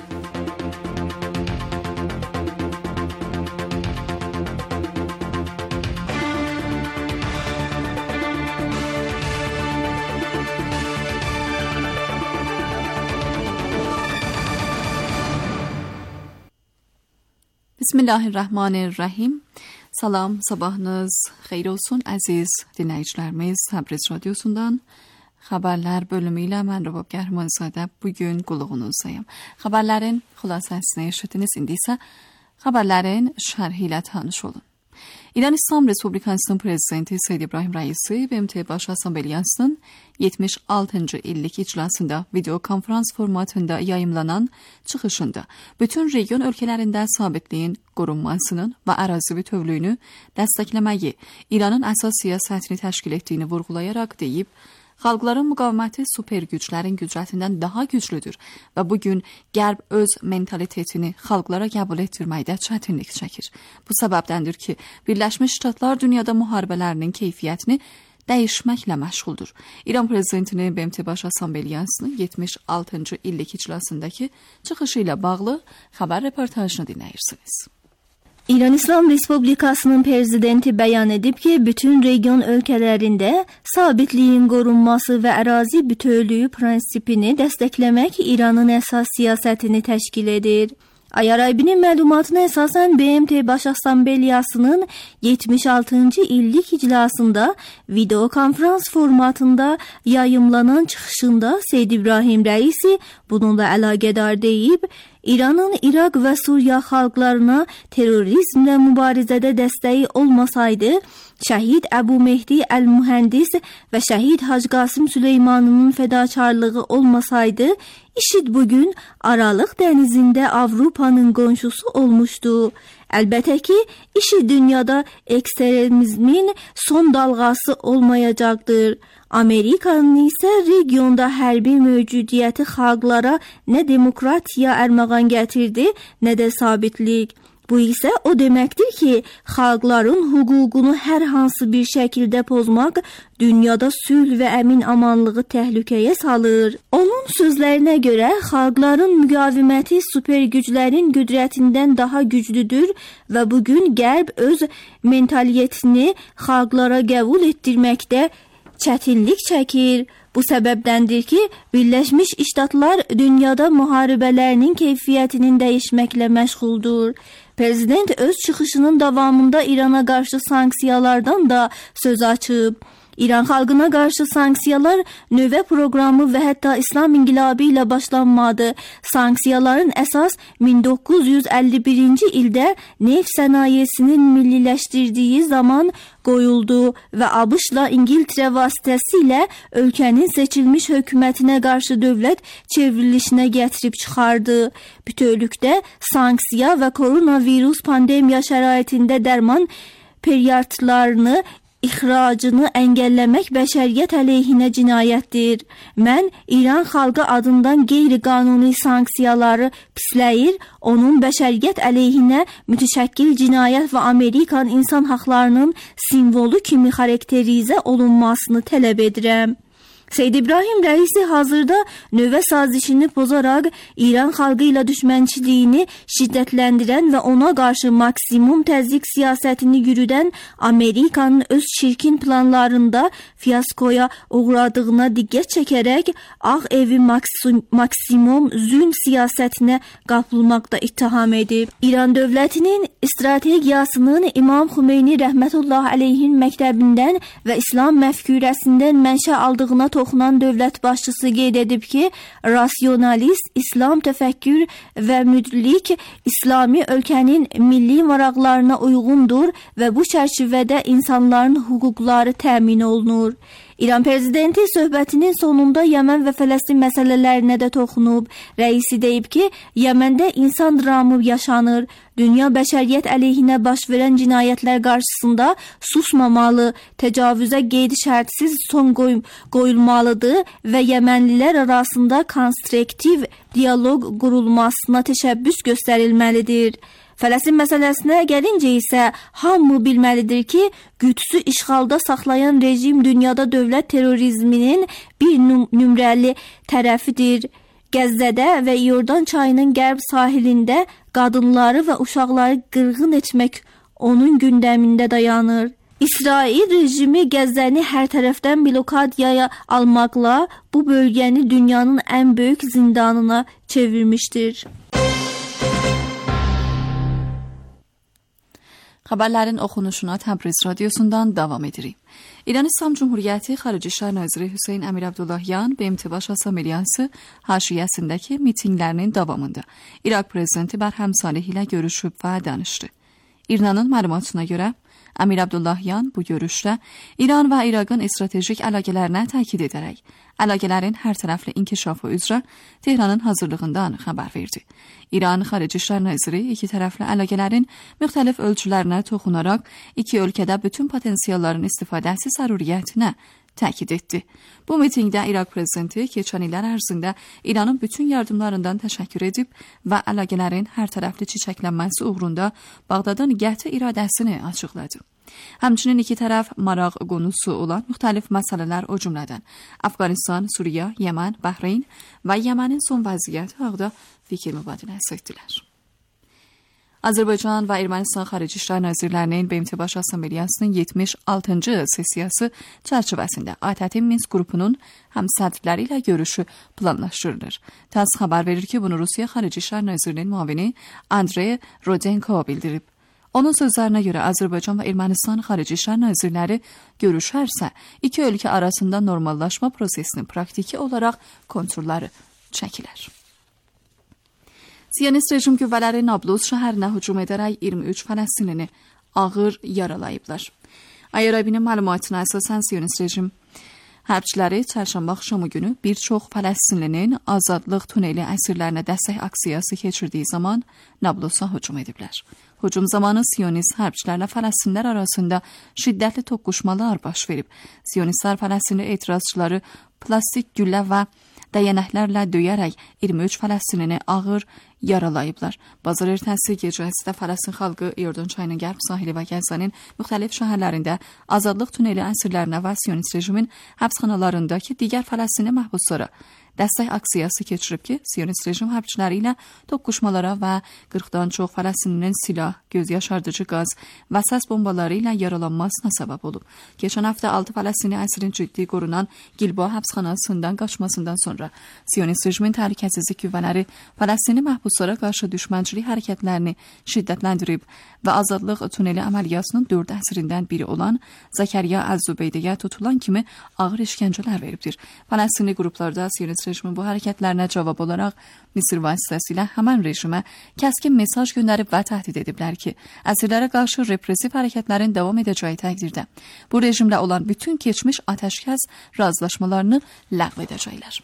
S3: Bismillahirrahmanirrahim. Salam, sabahınız xeyir olsun əziz dinləyicilərimiz. Təbriz Radyosundan xəbərlər bölümü ilə mən Rəbab Gərmanzadə bugün qulluğunuzdayım. Xəbərlərin xülasəsini eşitdiniz, indi isə xəbərlərin şərhi ilə tanış olun. İran İslam Respublikasının prezidenti Seyyid İbrahim Rəisi B M T Baş Assambleyasının yetmiş altıncı illik iclasında video konferans formatında yayımlanan çıxışında bütün region ölkələrində sabitliyin qorunmasının və ərazi bütövlüyünü dəstəkləməyi İranın əsas siyasətini təşkil etdiyini vurğulayaraq deyib, xalqların müqaviməti super güclərin qüdrətindən daha güclüdür və bugün Qərb öz mentalitetini xalqlara qəbul etdirməkdə çətinlik çəkir. Bu səbəbdəndir ki, Birləşmiş Ştatlar dünyada müharibələrinin keyfiyyətini dəyişməklə məşğuldur. İran prezidentinin B M T Baş Assambleyasının yetmiş altıncı illik iclasındakı çıxışı ilə bağlı xəbər reportajını dinləyirsiniz.
S4: İran İslam Respublikasının prezidenti bəyan edib ki, bütün region ölkələrində sabitliyin qorunması və ərazi bütövlüyü prinsipini dəstəkləmək İranın əsas siyasətini təşkil edir. Ayaraybinin məlumatına əsasən B M T Baş Assambleyasının yetmiş altıncı illik iclasında video konferans formatında yayımlanan çıxışında Seyyid İbrahim Rəisi bununla əlaqədar deyib, İranın İraq və Suriya xalqlarına terrorizmlə mübarizədə dəstəyi olmasaydı, şəhid Əbu Mehdi Əl-Mühəndis və şəhid Hacı Qasım Süleymanının fədakarlığı olmasaydı, IŞİD bugün Aralıq dənizində Avropanın qonşusu olmuşdu. Əlbəttə ki, IŞİD dünyada ekstremizmin son dalğası olmayacaqdır. Amerikanın isə regionda hərbi mövcudiyyəti xalqlara nə demokratiya ərmağan gətirdi, nə də sabitlik. Bu isə o deməkdir ki, xalqların hüququnu hər hansı bir şəkildə pozmaq dünyada sülh və əmin amanlığı təhlükəyə salır. Onun sözlərinə görə xalqların müqaviməti super güclərin qüdrətindən daha güclüdür və bugün Qərb öz mentalitetini xalqlara qəbul etdirməkdə çətinlik çəkir. Bu səbəbdəndir ki, Birləşmiş Ştatlar dünyada müharibələrinin keyfiyyətinin dəyişməklə məşğuldur. Prezident öz çıxışının davamında İrana qarşı sanksiyalardan da söz açıb. İran xalqına qarşı sanksiyalar nüvə proqramı və hətta İslam inqilabı ilə başlanmadı. Sanksiyaların əsas min doqquz yüz əlli birinci ildə neft sənayesinin milliləşdirdiyi zaman qoyuldu və ABŞ-la İngiltərə vasitəsilə ölkənin seçilmiş hökumətinə qarşı dövlət çevrilişinə gətirib çıxardı. Bütövlükdə sanksiya və koronavirus pandemiya şəraitində dərman periodlarını İxracını əngəlləmək bəşəriyyət əleyhinə cinayətdir. Mən İran xalqı adından qeyri-qanuni sanksiyaları pisləyir, onun bəşəriyyət əleyhinə mütəşəkkil cinayət və Amerikan insan haqlarının simvolu kimi xarakterizə olunmasını tələb edirəm. Seyid İbrahim Rəisi hazırda nüvə sazişini pozaraq İran xalqı ilə düşmənçiliyini şiddətləndirən və ona qarşı maksimum təzyiq siyasətini yürüdən Amerikanın öz çirkin planlarında fiyaskoya uğradığına diqqət çəkərək Ağ Evi maksim, maksimum zülm siyasətinə qapılmaqda ittiham edib. İran dövlətinin strategiyasının İmam Xümeyni rəhmətullah əleyhin məktəbindən və İslam məfkurəsindən mənşə aldığına toxunan dövlət başçısı qeyd edib ki, rasyonalist İslam təfəkkür və müdrik İslami ölkənin milli maraqlarına uyğundur və bu çərçivədə insanların hüquqları təmin olunur. İran prezidenti söhbətinin sonunda Yəmən və Fələstin məsələlərinə də toxunub. Rəisi deyib ki, Yəməndə insan dramı yaşanır. Dünya bəşəriyyət əleyhinə baş verən cinayətlər qarşısında susmamalı, təcavüzə qeyd-şərtsiz son qoy qoyulmalıdır və Yəmənlilər arasında konstruktiv dialoq qurulmasına təşəbbüs göstərilməlidir. Fələstin məsələsinə gəlincə isə hamı bilməlidir ki, Qüdsü işğalda saxlayan rejim dünyada dövlət terrorizminin bir nüm nömrəli tərəfidir. Qəzzədə və Yordan çayının qərb sahilində qadınları və uşaqları qırğın etmək onun gündəmində dayanır. İsrail rejimi Qəzzəni hər tərəfdən blokadiyaya almaqla bu bölgəni dünyanın ən böyük zindanına çevirmişdir.
S3: Xəbərlərin oxunuşuna Təbriz radiosundan davam edirik. İran İslam Cumhuriyyəti Xarici İşlər Naziri Hüseyn Əmir Abdullahyan B M T Baş Assambleyası haşiyəsindəki mitinqlərinin davamında İraq prezidenti Bərhəm Salih ilə görüşüb və danışdı. İranın məlumatına görə Əmir Abdullahyan bu görüşdə İran və İraqın stratejik əlaqələrinə təkid edərək, əlaqələrin hər tərəfli inkişafı üzrə Tehranın hazırlığından xəbər verdi. İran Xarici İşlər Naziri iki tərəfli əlaqələrin müxtəlif ölçülərinə toxunaraq iki ölkədə bütün potensialların istifadəsi zəruriyyətinə təkid etdi. Bu mitingdə İraq prezidenti keçən illər ərzində İranın bütün yardımlarından təşəkkür edib və əlaqələrin hər tərəfli çiçəklənməsi uğrunda Bağdadın qəti iradəsini açıqladı. Həmçinin iki tərəf maraq qonusu olan müxtəlif məsələlər o cümlədən Əfqanistan, Suriya, Yəmən, Bəhreyn və Yəmənin son vəziyyəti haqqında fikir mübadiləsi etdilər. Azərbaycan və Ermənistan Xarici İşlər Nazirlərinin B M T Baş Assambleyasının yetmiş altıncı sessiyası çərçivəsində A T T Minsk qrupunun həmsədrləri ilə görüşü planlaşdırılır. TASS xəbər verir ki, bunu Rusiya Xarici İşlər Nazirinin müavini Andrey Rodenko bildirib. Onun sözlərinə görə Azərbaycan və Ermənistan Xarici İşlər Nazirləri görüşərsə, iki ölkə arasında normallaşma prosesinin praktiki olaraq konturları çəkilər. Siyonist rejim qüvvələri Nablus şəhərinə hücum edərək iyirmi üç Fələstinlini ağır yaralayıblar. Ayrabinin məlumatına əsasən Siyonist rejim hərbçiləri çərşənbə axşamı günü bir çox Fələstinlinin azadlıq tuneli əsirlərinə dəstək aksiyası keçirdiyi zaman Nablusa hücum ediblər. Hücum zamanı Siyonist hərbçilərlə Fələstinlər arasında şiddətli toqquşmalar baş verib. Siyonistlər Fələstinli etirazçıları plastik güllə və dəyənəklərlə döyərək iyirmi üç Fələstinini ağır yaralayıblar. Bazar ertəsi gecəsində Fələstin xalqı Yordan çayının qərb sahili və Qəzzənin müxtəlif şəhərlərində azadlıq tuneli əsirlərinə və Siyonist rejimin həbsxanalarındakı digər Fələstinli məhbuslara dəstək aksiyası keçirib ki, Siyonist rejim hərbçiləri ilə toqquşmalara və qırxdan çox Fələstinlinin silah, göz yaşardıcı qaz və səs bombaları ilə yaralanmasına səbəb olub. Keçən həftə altı Fələstinli əsrin ciddi qorunan Gilboa həbsxanasından qaçmasından sonra Siyonist rejimin təhlükəsizlik qüvvələri Fələstinli məhbuslara qarşı düşmənçilik hərəkətlərini şiddətləndirib və azadlıq tuneli əməliyyatının dörd əsrindən biri olan Zakariya Əz-Zübeydəyə tutulan kimi ağır işgəncələr veribdir. Fələstinli qruplarda Siyonist rejimin bu hərəkətlərinə cavab olaraq Misir vasitəsilə həmən rejimə kəskin mesaj göndərib və təhdid ediblər ki, əsirlərə qarşı repressiv hərəkətlərin davam edəcəyi təqdirdə bu rejimlə olan bütün keçmiş atəşkəs razılaşmalarını ləğv edəcəklər.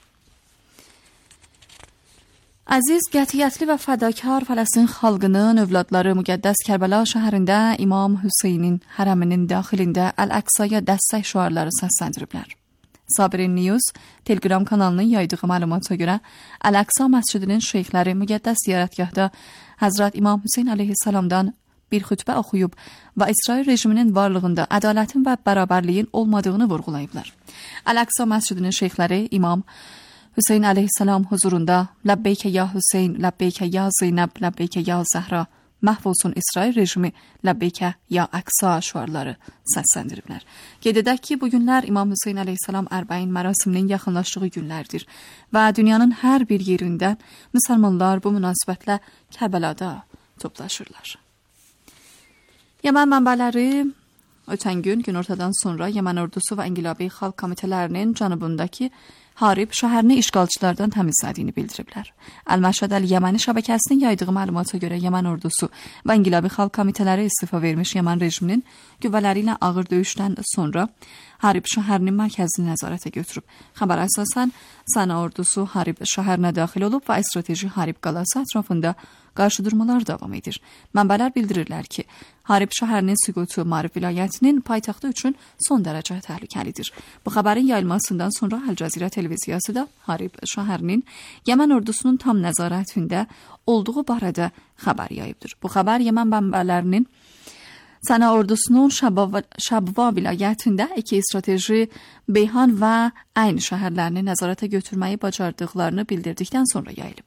S3: Əziz, qətiyyətli və fədakar Fələstin xalqının övladları müqəddəs Kərbəla şəhərində İmam Hüseynin hərəminin daxilində Əl-Əqsaya dəstək şüarları səsləndiriblər. Sabirin News Telegram kanalının yaydığı məlumata görə Əl-Əqsa məscidinin şeyxləri müqəddəs ziyarətgahda Həzrət İmam Hüseyn əleyhissalamdan bir xütbə oxuyub və İsrail rejiminin varlığında ədalətin və bərabərliyin olmadığını vurğulayıblar. Əl-Əqsa məscidinin şeyxləri İmam Hüseyn əleyhissalam huzurunda Ləbbeykə ya Hüseyn, Ləbbeykə ya Zeynəb, Ləbbeykə ya Zəhra, məhv olsun İsrail rejimi, Ləbbeykə ya Əqsa şüarları səsləndiriblər. Qeyd edək ki, bu günlər İmam Hüseyn əleyhissalam ərbəin mərasiminin yaxınlaşdığı günlərdir və dünyanın hər bir yerindən müsəlmanlar bu münasibətlə Kərbəlada toplaşırlar. Yəmən mənbələri ötən gün, günortadan sonra Yəmən ordusu və İnqilabi Xalq Komitələrinin cənubundakı Harib şəhərini işğalçılardan təmizlədiyini bildiriblər. Əl-Məşhəd Əl-Yəməni şəbəkəsinin yaydığı məlumata görə Yəmən ordusu və İnqilabi Xalq Komitələri istifa vermiş Yəmən rejiminin qüvvələri ilə ağır döyüşdən sonra Harib şəhərinin mərkəzini nəzarətə götürüb. Xəbərə əsasən Səna ordusu Harib şəhərinə daxil olub və strateji Harib qalası ətrafında qarşıdurmalar davam edir. Mənbələr bildirirlər ki, Harib şəhərinin süqutu Marib vilayətinin paytaxtı üçün son dərəcə təhlükəlidir. Bu xəbərin yayılmasından sonra Əl-Cəzirə televiziyası da Harib şəhərinin Yəmən ordusunun tam nəzarətində olduğu barədə xəbər yayıbdır. Bu xəbər Yəmən mənbələrinin Səna ordusunun Şəbva vilayətində iki strateji Beyhan və Əyn şəhərlərini nəzarətə götürməyi bacardıqlarını bildirdikdən sonra yayılıb.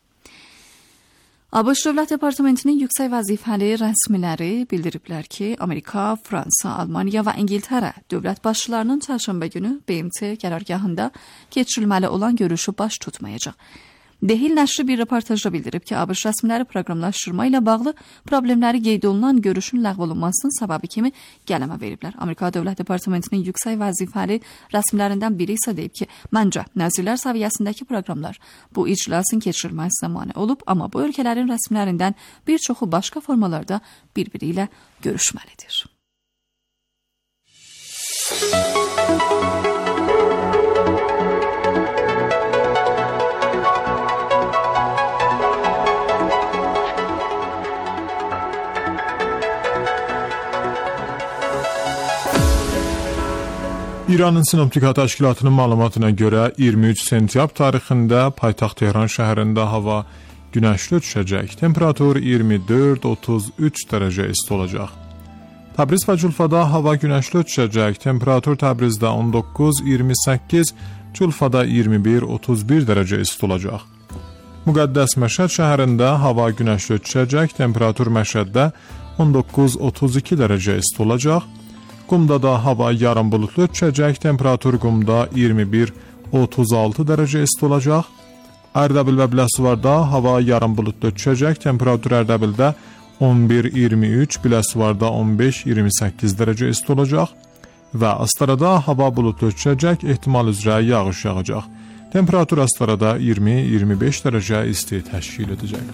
S3: ABŞ Dövlət Departamentinin yüksək vəzifəli rəsmiləri bildiriblər ki, Amerika, Fransa, Almaniya və İngiltərə dövlət başçılarının çərşənbə günü B M T qərargahında keçirilməli olan görüşü baş tutmayacaq. Dehil nəşri bir reportajda bildirib ki, ABŞ rəsmiləri proqramlaşdırma ilə bağlı problemləri qeyd olunan görüşün ləğv olunmasının səbəbi kimi qələmə veriblər. Amerika Dövlət Departamentinin yüksək vəzifəli rəsmilərindən biri isə deyib ki, məncə nəzirlər səviyyəsindəki proqramlar bu iclasın keçirilməsinə mane olub, amma bu ölkələrin rəsmilərindən bir çoxu başqa formalarda bir-biri ilə görüşməlidir.
S2: İranın Sinoptika Təşkilatının məlumatına görə iyirmi üç sentyabr tarixində paytaxt Tehran şəhərində hava günəşli düşəcək. Temperatur iyirmi dörd otuz üç dərəcə isti olacaq. Təbriz və Culfada hava günəşli düşəcək. Temperatur Təbrizdə on doqquz iyirmi səkkiz, Culfada iyirmi bir otuz bir dərəcə isti olacaq. Müqəddəs Məşhəd şəhərində hava günəşli düşəcək. Temperatur Məşhəddə on doqquz otuz iki dərəcə isti olacaq. Qumda da hava yarım bulutlu düşəcək. Temperatur Qumda iyirmi bir otuz altı dərəcə isti olacaq. Ərdəbil və Biləsuvarda hava yarım bulutlu düşəcək. Temperatur Ərdəbildə on bir iyirmi üç, Biləsuvarda on beş iyirmi səkkiz dərəcə isti olacaq. Və Astarada hava bulutlu düşəcək. Ehtimal üzrə yağış yağacaq. Temperatur Astarada iyirmi iyirmi beş dərəcə isti təşkil edəcək.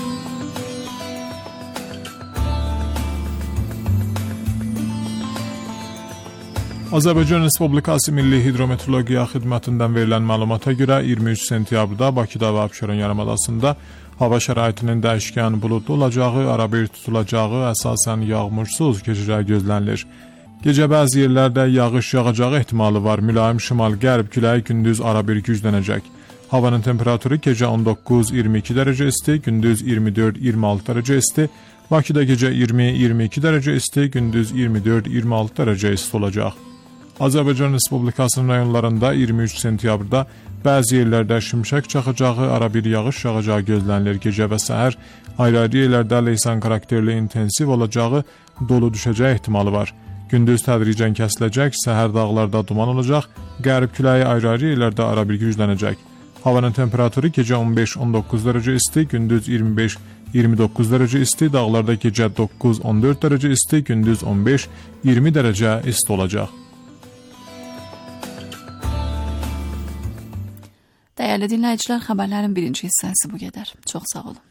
S2: Azərbaycan Respublikası Milli Hidrometeorologiya Xidmətindən verilən məlumata görə iyirmi üç sentyabrda Bakıda və Abşeron yarımadasında hava şəraitinin dəyişkən buludlu olacağı, arabir tutulacağı, əsasən yağmursuz keçəcəyi gözlənilir. Gecə bəzi yerlərdə yağış yağacağı ehtimalı var. Mülayim şimal-qərb küləyi gündüz arabir güclənəcək. Havanın temperaturu gecə on doqquz iyirmi iki dərəcə isti, gündüz iyirmi dörd iyirmi altı dərəcə isti. Bakıda gecə iyirmi iyirmi iki dərəcə isti, gündüz iyirmi dörd iyirmi altı dərəcə isti olacaq. Azərbaycan Respublikasının rayonlarında iyirmi üç sentyabrda bəzi yerlərdə şimşək çaxacağı, arabir yağış yağacağı gözlənilir. Gecə və səhər ayrı-ayrı yerlərdə leysan xarakterli intensiv olacağı, dolu düşəcəyi ehtimalı var. Gündüz tədricən kəsiləcək, səhər dağlarda duman olacaq, qərb küləyi ayrı-ayrı yerlərdə arabir güclənəcək. Havanın temperaturu gecə on beş on doqquz dərəcə isti, gündüz iyirmi beş iyirmi doqquz dərəcə isti, dağlarda gecə doqquz on dörd dərəcə isti, gündüz on beş iyirmi dərəcə isti olacaq.
S3: Dəyərli dinləyicilər, xəbərlərin birinci hissəsi bu qədər. Çox sağ olun.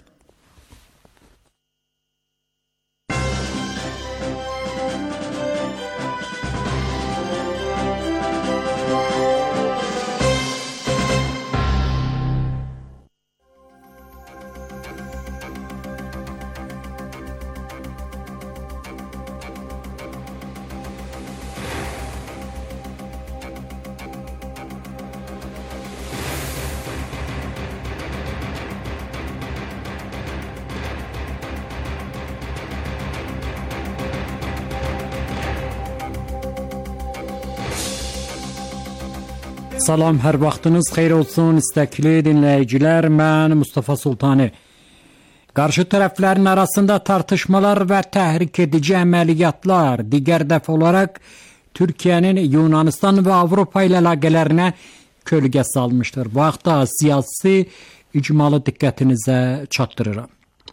S5: Salam, hər vaxtınız xeyir olsun istəkli dinləyicilər, mən Mustafa Sultani. Qarşı tərəflərin arasında tartışmalar və təhrik edici əməliyyatlar digər dəfə olaraq Türkiyənin Yunanistan və Avropa ilə əlaqələrinə kölgə salmışdır. Bu haqda siyasi icmalı diqqətinizə çatdırıram.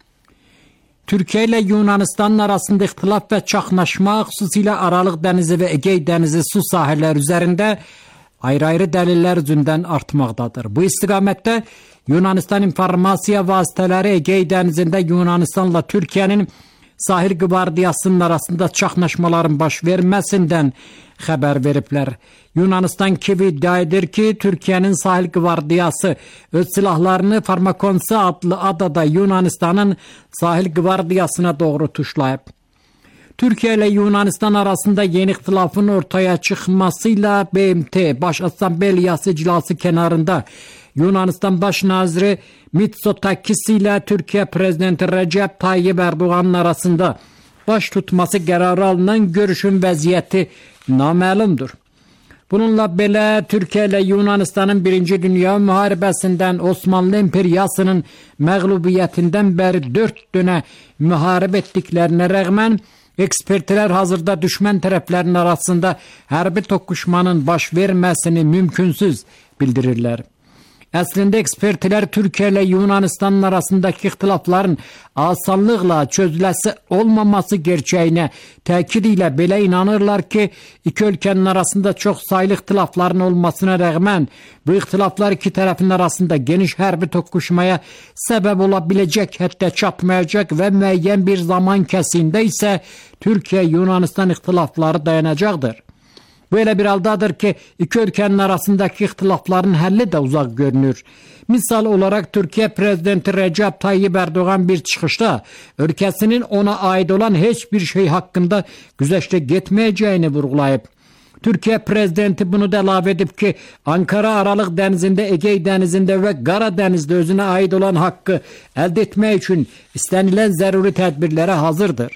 S5: Türkiyə ilə Yunanistan arasında ixtilaf və çaxnaşma xüsusilə Aralıq dənizi və Egey dənizi su sahələri üzərində ayrı-ayrı dəlillər üzündən artmaqdadır. Bu istiqamətdə Yunanistan informasiya vasitələri Egey dənizində Yunanistanla Türkiyənin sahil qvardiyasının arasında çaxnaşmaların baş verməsindən xəbər veriblər. Yunanistan Kivi iddia edir ki, Türkiyənin sahil qvardiyası öz silahlarını Farmakonsa adlı adada Yunanistanın sahil qvardiyasına doğru tuşlayıb. Türkiyə ilə Yunanistan arasında yeni ixtilafın ortaya çıxmasıyla B M T Baş Assambleyası iclası kənarında Yunanistan Baş Naziri Mitsotakis ilə Türkiyə Prezidenti Recep Tayyip Erdoğan'ın arasında baş tutması qərarı alınan görüşün vəziyyəti naməlumdur. Bununla belə Türkiyə ilə Yunanistanın Birinci Dünya müharibəsindən Osmanlı İmperiyasının məğlubiyyətindən bəri dörd dönə müharibə etdiklərinə rəğmən ekspertlər hazırda düşmən tərəflərin arasında hərbi toqquşmanın baş verməsini mümkünsüz bildirirlər. Əslində ekspertlər Türkiyə ilə Yunanistanın arasındakı ixtilafların asanlıqla çözüləsi olmaması gerçəyinə təkid ilə belə inanırlar ki, iki ölkənin arasında çox saylı ixtilafların olmasına rəğmən bu ixtilaflar iki tərəfin arasında geniş hərbi toqquşmaya səbəb ola biləcək həddə çatmayacaq və müəyyən bir zaman kəsiyində isə Türkiyə-Yunanistan ixtilafları dayanacaqdır. Bu elə bir haldadır ki, iki ölkənin arasındakı ixtilafların həlli də uzaq görünür. Misal olaraq Türkiyə Prezidenti Recep Tayyip Erdoğan bir çıxışda ölkəsinin ona aid olan heç bir şey haqqında güzəştə getməyəcəyini vurğulayıb. Türkiyə Prezidenti bunu da əlavə edib ki, Ankara Aralıq dənizində, Egey dənizində və Qara dənizdə özünə aid olan haqqı əldə etmək üçün istənilən zəruri tədbirlərə hazırdır.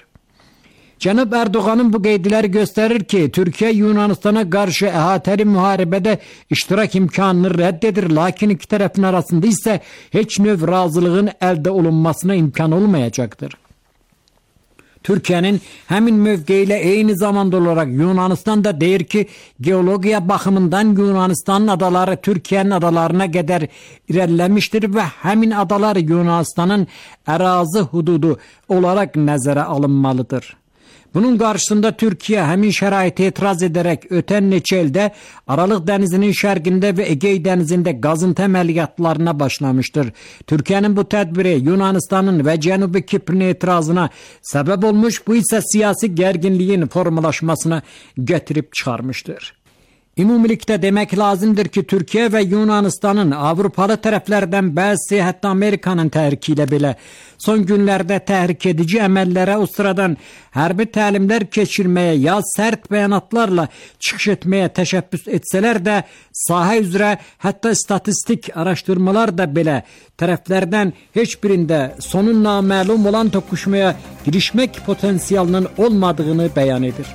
S5: Cənab Erdoğan'ın bu qeydləri göstərir ki, Türkiyə Yunanistana qarşı əhatəli müharibədə iştirak imkanını rədd edir, lakin iki tərəfin arasında isə heç növ razılığın əldə olunmasına imkan olmayacaqdır. Türkiyənin həmin mövqeyi ilə eyni zamanda olaraq Yunanistan da deyir ki, geologiya baxımından Yunanistanın adaları Türkiyənin adalarına qədər irəliləmişdir və həmin adalar Yunanistanın ərazi hududu olaraq nəzərə alınmalıdır. Bunun qarşısında Türkiyə həmin şəraitə etiraz edərək ötən neçə ildə Aralıq dənizinin şərqində və Egey dənizində qazıntı əməliyyatlarına başlamışdır. Türkiyənin bu tədbiri Yunanistanın və Cənubi Kiprin etirazına səbəb olmuş, bu isə siyasi gərginliyin formalaşmasına gətirib çıxarmışdır. Ümumilikdə demək lazımdır ki, Türkiyə və Yunanistanın Avropalı tərəflərdən bəzi, hətta Amerikanın təhriki ilə belə son günlərdə təhrik edici əməllərə o sıradan hərbi təlimlər keçirməyə ya sərt bəyanatlarla çıxış etməyə təşəbbüs etsələr də, sahə üzrə hətta statistik araşdırmalar da belə tərəflərdən heç birində sonu naməlum olan toqquşmaya girişmək potensialının olmadığını bəyan edir.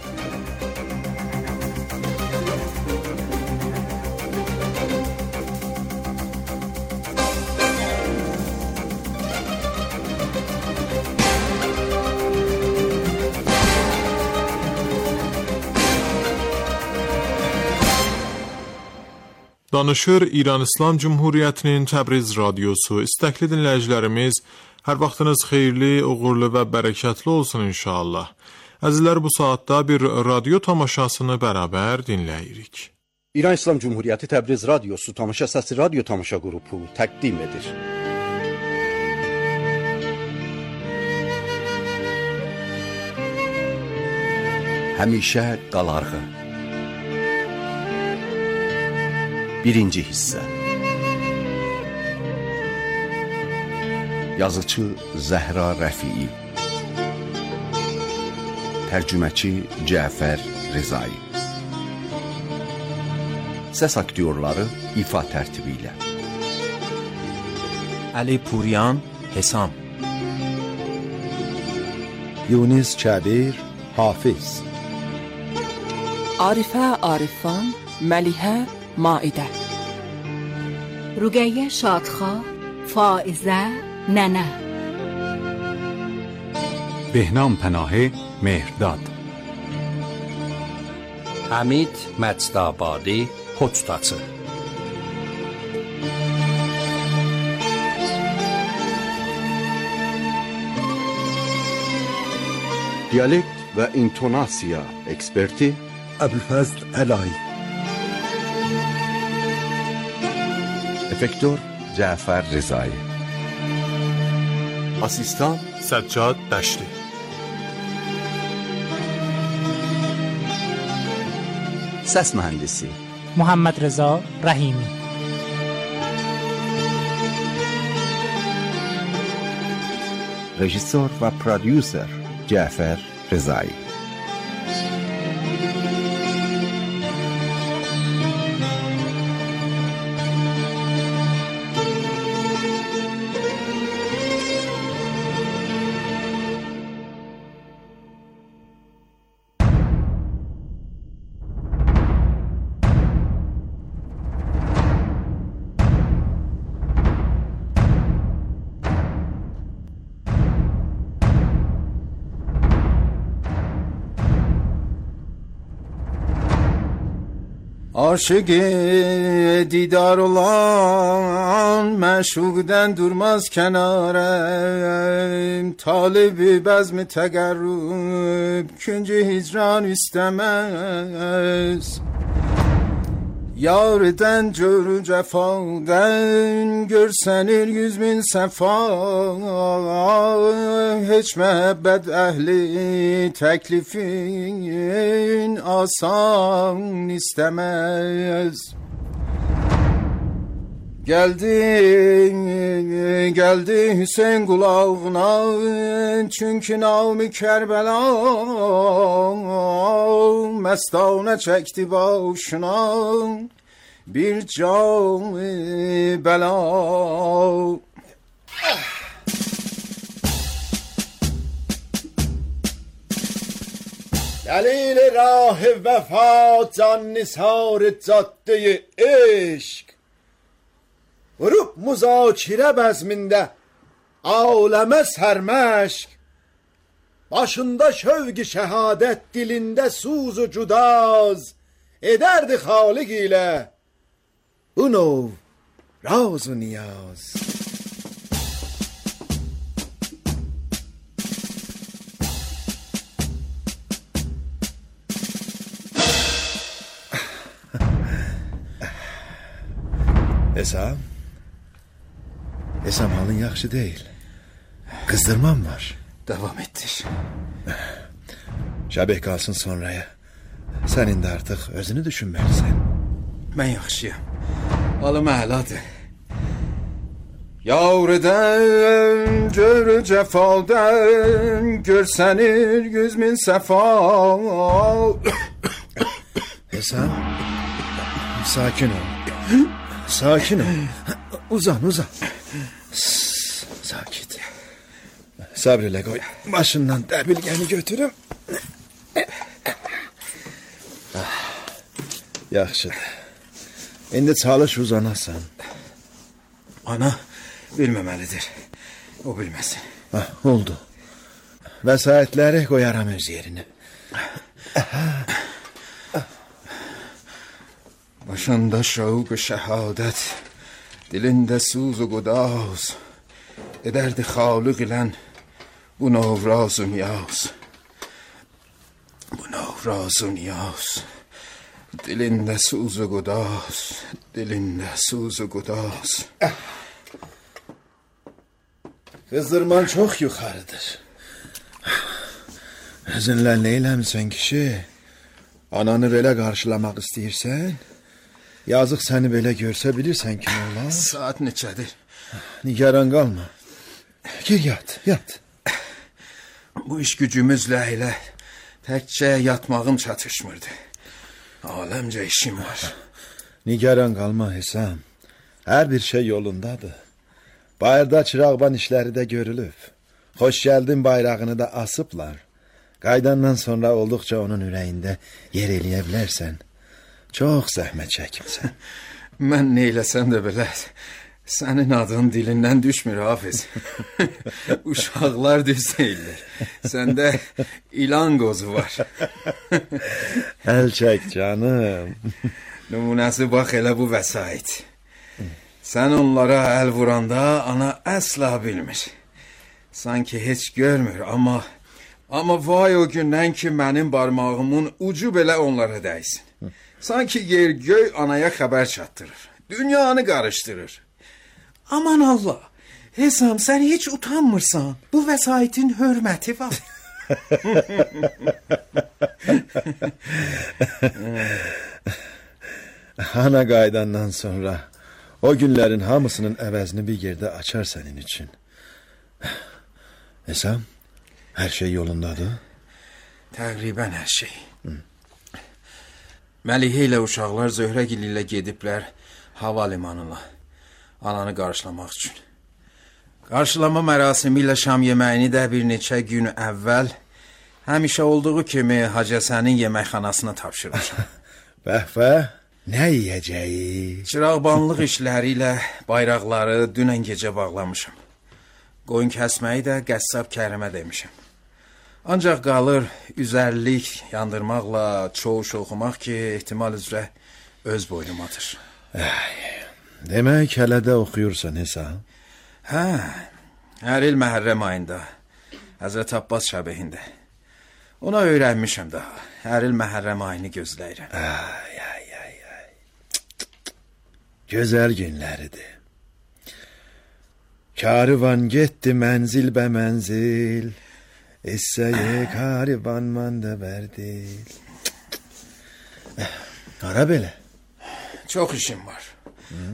S2: Danışır İran İslam Cumhuriyyətinin Təbriz radiosu. İstəkli dinləyicilərimiz, hər vaxtınız xeyirli, uğurlu və bərəkətli olsun inşallah. Əzizlər, bu saatda bir radio tamaşasını bərabər dinləyirik.
S6: İran İslam Cumhuriyyəti Təbriz radiosu tamaşa səsi radio tamaşa qrupu təqdim edir. Həmişə qalarğı. Birinci hissə. Yazıcı Zəhra Rəfi'i, tərcüməçi Cəfər Rezai. Səs aktyorları ifa tərtibi ilə:
S7: Ali Puriyan Hesam,
S8: Yunus Çabir Hafiz,
S9: Arifə Arifan Məlihə Maidə. رقیه شادخواه، فائزه ننه،
S10: بهنام پناهی مهرداد،
S11: حمید مجدآبادی حجتاچı،
S6: Diyalekt ve intonasya eksperti
S8: Abülfazl Elay,
S6: efektör Cafer Rezai, asistan
S2: سجاد دشتی.
S6: ses mühendisi
S12: محمد رضا رحیمی.
S8: rejissör ve prodüser Cafer Rezai.
S13: Aşık didar olan meşhurden durmaz kenarem, talibi bezmi tegerrüb künce hicran istemez. Yarden cörü cefaden görsenir yüz bin sefa, hiç mehabbet ehli teklifin asan istemez. Geldi, geldi Hüseyin kulağına, çünkü Navmi Kerbela mestane çekti başına bir can bela. Delil rah vefa can nisar cadde eşk, vurup muzakire bezminde aleme sermeşk, başında şevk-i şehadet, dilinde suzu cudaz, ederdi Halik ile bu nov raz-ı niyaz. Esam, Esam halın yaxşı değil. Kızdırmam var. Devam ettir. Şabih kalsın sonraya. Sen indi artık özünü düşünmelisin. Ben yaxşıyam. Halım əladır. Yavreden gör cefaden, görsenir yüz min sefa. Esam, sakin ol. Sakin ol. Uzan uzan. Sakit. Sabreyle koy. Başından debilgeni götürüm. Yaxşıdır. İndi çalış uzanasan. Ana bilməməlidir. O bilməsin. Ah, oldu. Vəsaitləri qoyaram öz yerinə. Başında şavq-ı şəhadət, dilində suz-u qudaz, edərdi Xaliq ilən bu navraz-ı niyaz. Bu navraz-ı niyaz, dilində suz-u qudaz, dilində suz-u qudaz. Kızdırman çok yukarıdır. Özünlə neyləmsən kişi? Ananı belə qarşılamaq istəyirsən? Yazıq səni belə görsə bilirsən kim olar? Saat neçədir? Nigaran qalma. Gir yat, yat. Bu iş gücümüzlə elə təkcə yatmağım çatışmırdı. Aləmcə işim var. Nigaran qalma Hesam. Hər bir şey yolundadır. Bayırda çırağban işləri də görülüb. Xoş gəldin bayrağını da asıblar. Qaydandan sonra olduqca onun ürəyində yer eləyə bilərsən. Çox zəhmət çəkimsən.
S11: Mən neyləsəm də belə sənin adın dilindən düşmür Hafiz. Uşaqlar düz deyirlər. Səndə ilan qozu var.
S13: Əl çək canım.
S11: Nümunəsi bax elə bu vəsait. Sən onlara əl vuranda ana əsla bilmir. Sanki heç görmür, amma amma vay o gündən ki mənim barmağımın ucu belə onlara dəysin. Sanki yer göy anaya xəbər çatdırır. Dünyanı qarışdırır. Aman Allah, Hesam sən heç utanmırsan. Bu vəsaitin hörməti var.
S13: Ana qaydandan sonra o günlərin hamısının əvəzini bir yerdə açar sənin üçün. Hesam, hər şey yolundadır?
S11: Təqribən hər şey. Hı. Məlikə ilə uşaqlar Zöhrəgil ilə gediblər hava limanına, ananı qarşılamaq üçün. Qarşılama mərasimi ilə şam yeməyini də bir neçə gün əvvəl həmişə olduğu kimi Hacəsənin yeməkxanasına tapşırmışam.
S13: Bəh-bəh, nə yiyəcəyi?
S11: Çıraqbanlıq işləri ilə bayraqları dünən gecə bağlamışam. Qoyun kəsməyi də qəssab Kərimə demişəm. Ancaq qalır üzərlik yandırmaqla çoğuş oxumaq ki, ehtimal üzrə öz boynumadır.
S13: Demək hələ də oxuyursan Hesam?
S11: Hə, hər il Məhərrəm ayında, Həzrət Abbas şəbihində. Ona öyrənmişəm daha, hər il Məhərrəm ayını gözləyirəm.
S13: Ay, ay, ay, ay. Gözəl günləridir. Karivan getdi mənzil bə mənzil, İssəyə karivan manda bərdil. Ara belə.
S11: Çox işim var. Hı?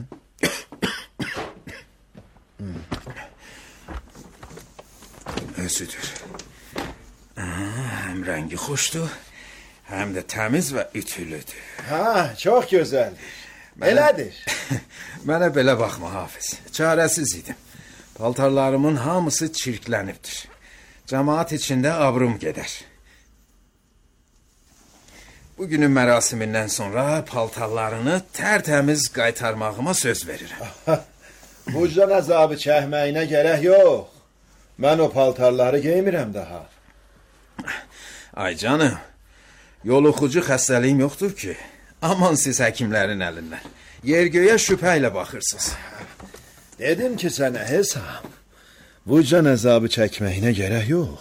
S11: Özüdür. Həm rəngi xoşdur, həm də təmiz və ütülüdür.
S13: Ha, çox gözəldir. Belədir.
S11: Mənə belə baxma Hafiz. Çarəsiz idim. Paltarlarımın hamısı çirklənibdir. Cəmaat içində abrum gedər. Bugünün mərasimindən sonra paltarlarını tərtəmiz qaytarmağıma söz verirəm.
S13: Bucdan əzabı çəkməyinə gərək yox. Mən o paltarları geymirəm daha.
S11: Ay canım, yoluxucu xəstəliyim yoxdur ki. Aman siz həkimlərin əlindən. Yer-göyə şübhə ilə baxırsınız.
S13: Dedim ki sənə Hesam, bucdan əzabı çəkməyinə gərək yox.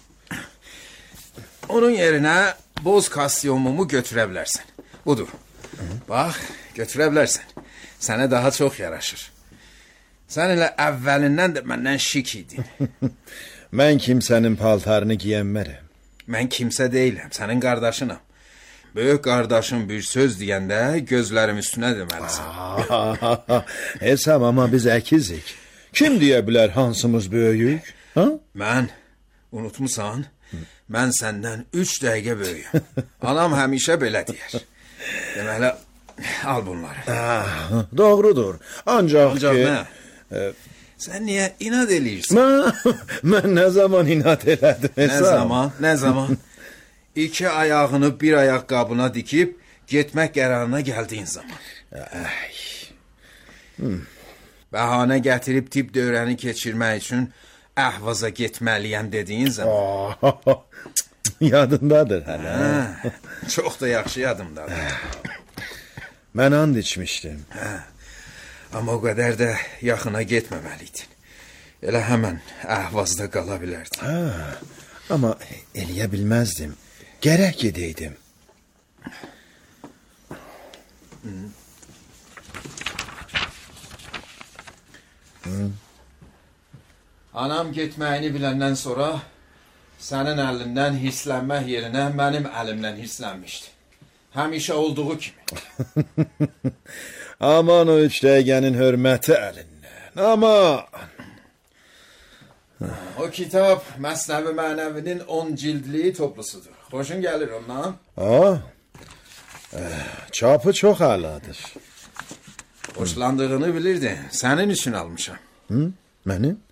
S11: Onun yerinə boz kostyumumu götürə bilərsən. Budur. Bax, götürə bilərsən. Sənə daha çox yaraşır. Sən elə əvvəlindən də məndən şik idin.
S13: Mən kimsənin paltarını giyənmərəm.
S11: Mən kimsə deyiləm, sənin qardaşınam. Böyük qardaşım bir söz deyəndə gözlərim üstünə deməlisən.
S13: Hesam, amma biz əkizik. Kim deyə bilər hansımız böyük? Ha?
S11: Mən, unutmusan, mən səndən üç dəqiqə böyüyüm. Anam həmişə belə deyər. Deməli, al bunları.
S13: Ah, doğrudur. Ancaq,
S11: Ancaq
S13: ki...
S11: nə? E, Sən niyə inat eləyirsən?
S13: Mən, mən nə zaman inat elədim?
S11: Nə zaman, nə zaman? İki ayağını bir ayaq qabına dikib, getmək qərarına gəldiyin zaman.
S13: Ay. Hmm.
S11: Bəhanə gətirib tip dövrəni keçirmək üçün Əhvaza getməliyəm dediyin zaman.
S13: Oh, yadındadır hələ.
S11: Hə, çox da yaxşı yadımdadır.
S13: Mən and içmişdim.
S11: Hə, amma o qədər də yaxına getməməliydin. Elə həmən Əhvazda qala bilərdin.
S13: Hə, amma eləyə bilməzdim. Gərək gedəydim.
S11: Hmm.
S13: Hmm.
S11: Anam getməyini biləndən sonra sənin əlindən hirslənmək yerinə mənim əlimdən hirslənmişdi. Həmişə olduğu kimi.
S13: Aman o üç dəqiqənin hörməti əlindən. Aman.
S11: O kitab Məsnəvi Mənəvinin on cildliyi toplusudur. Xoşun gəlir ondan?
S13: Aa, çapı çox əladır.
S11: Hoşlandığını bilirdin. Sənin üçün almışam.
S13: Hı? Mənim?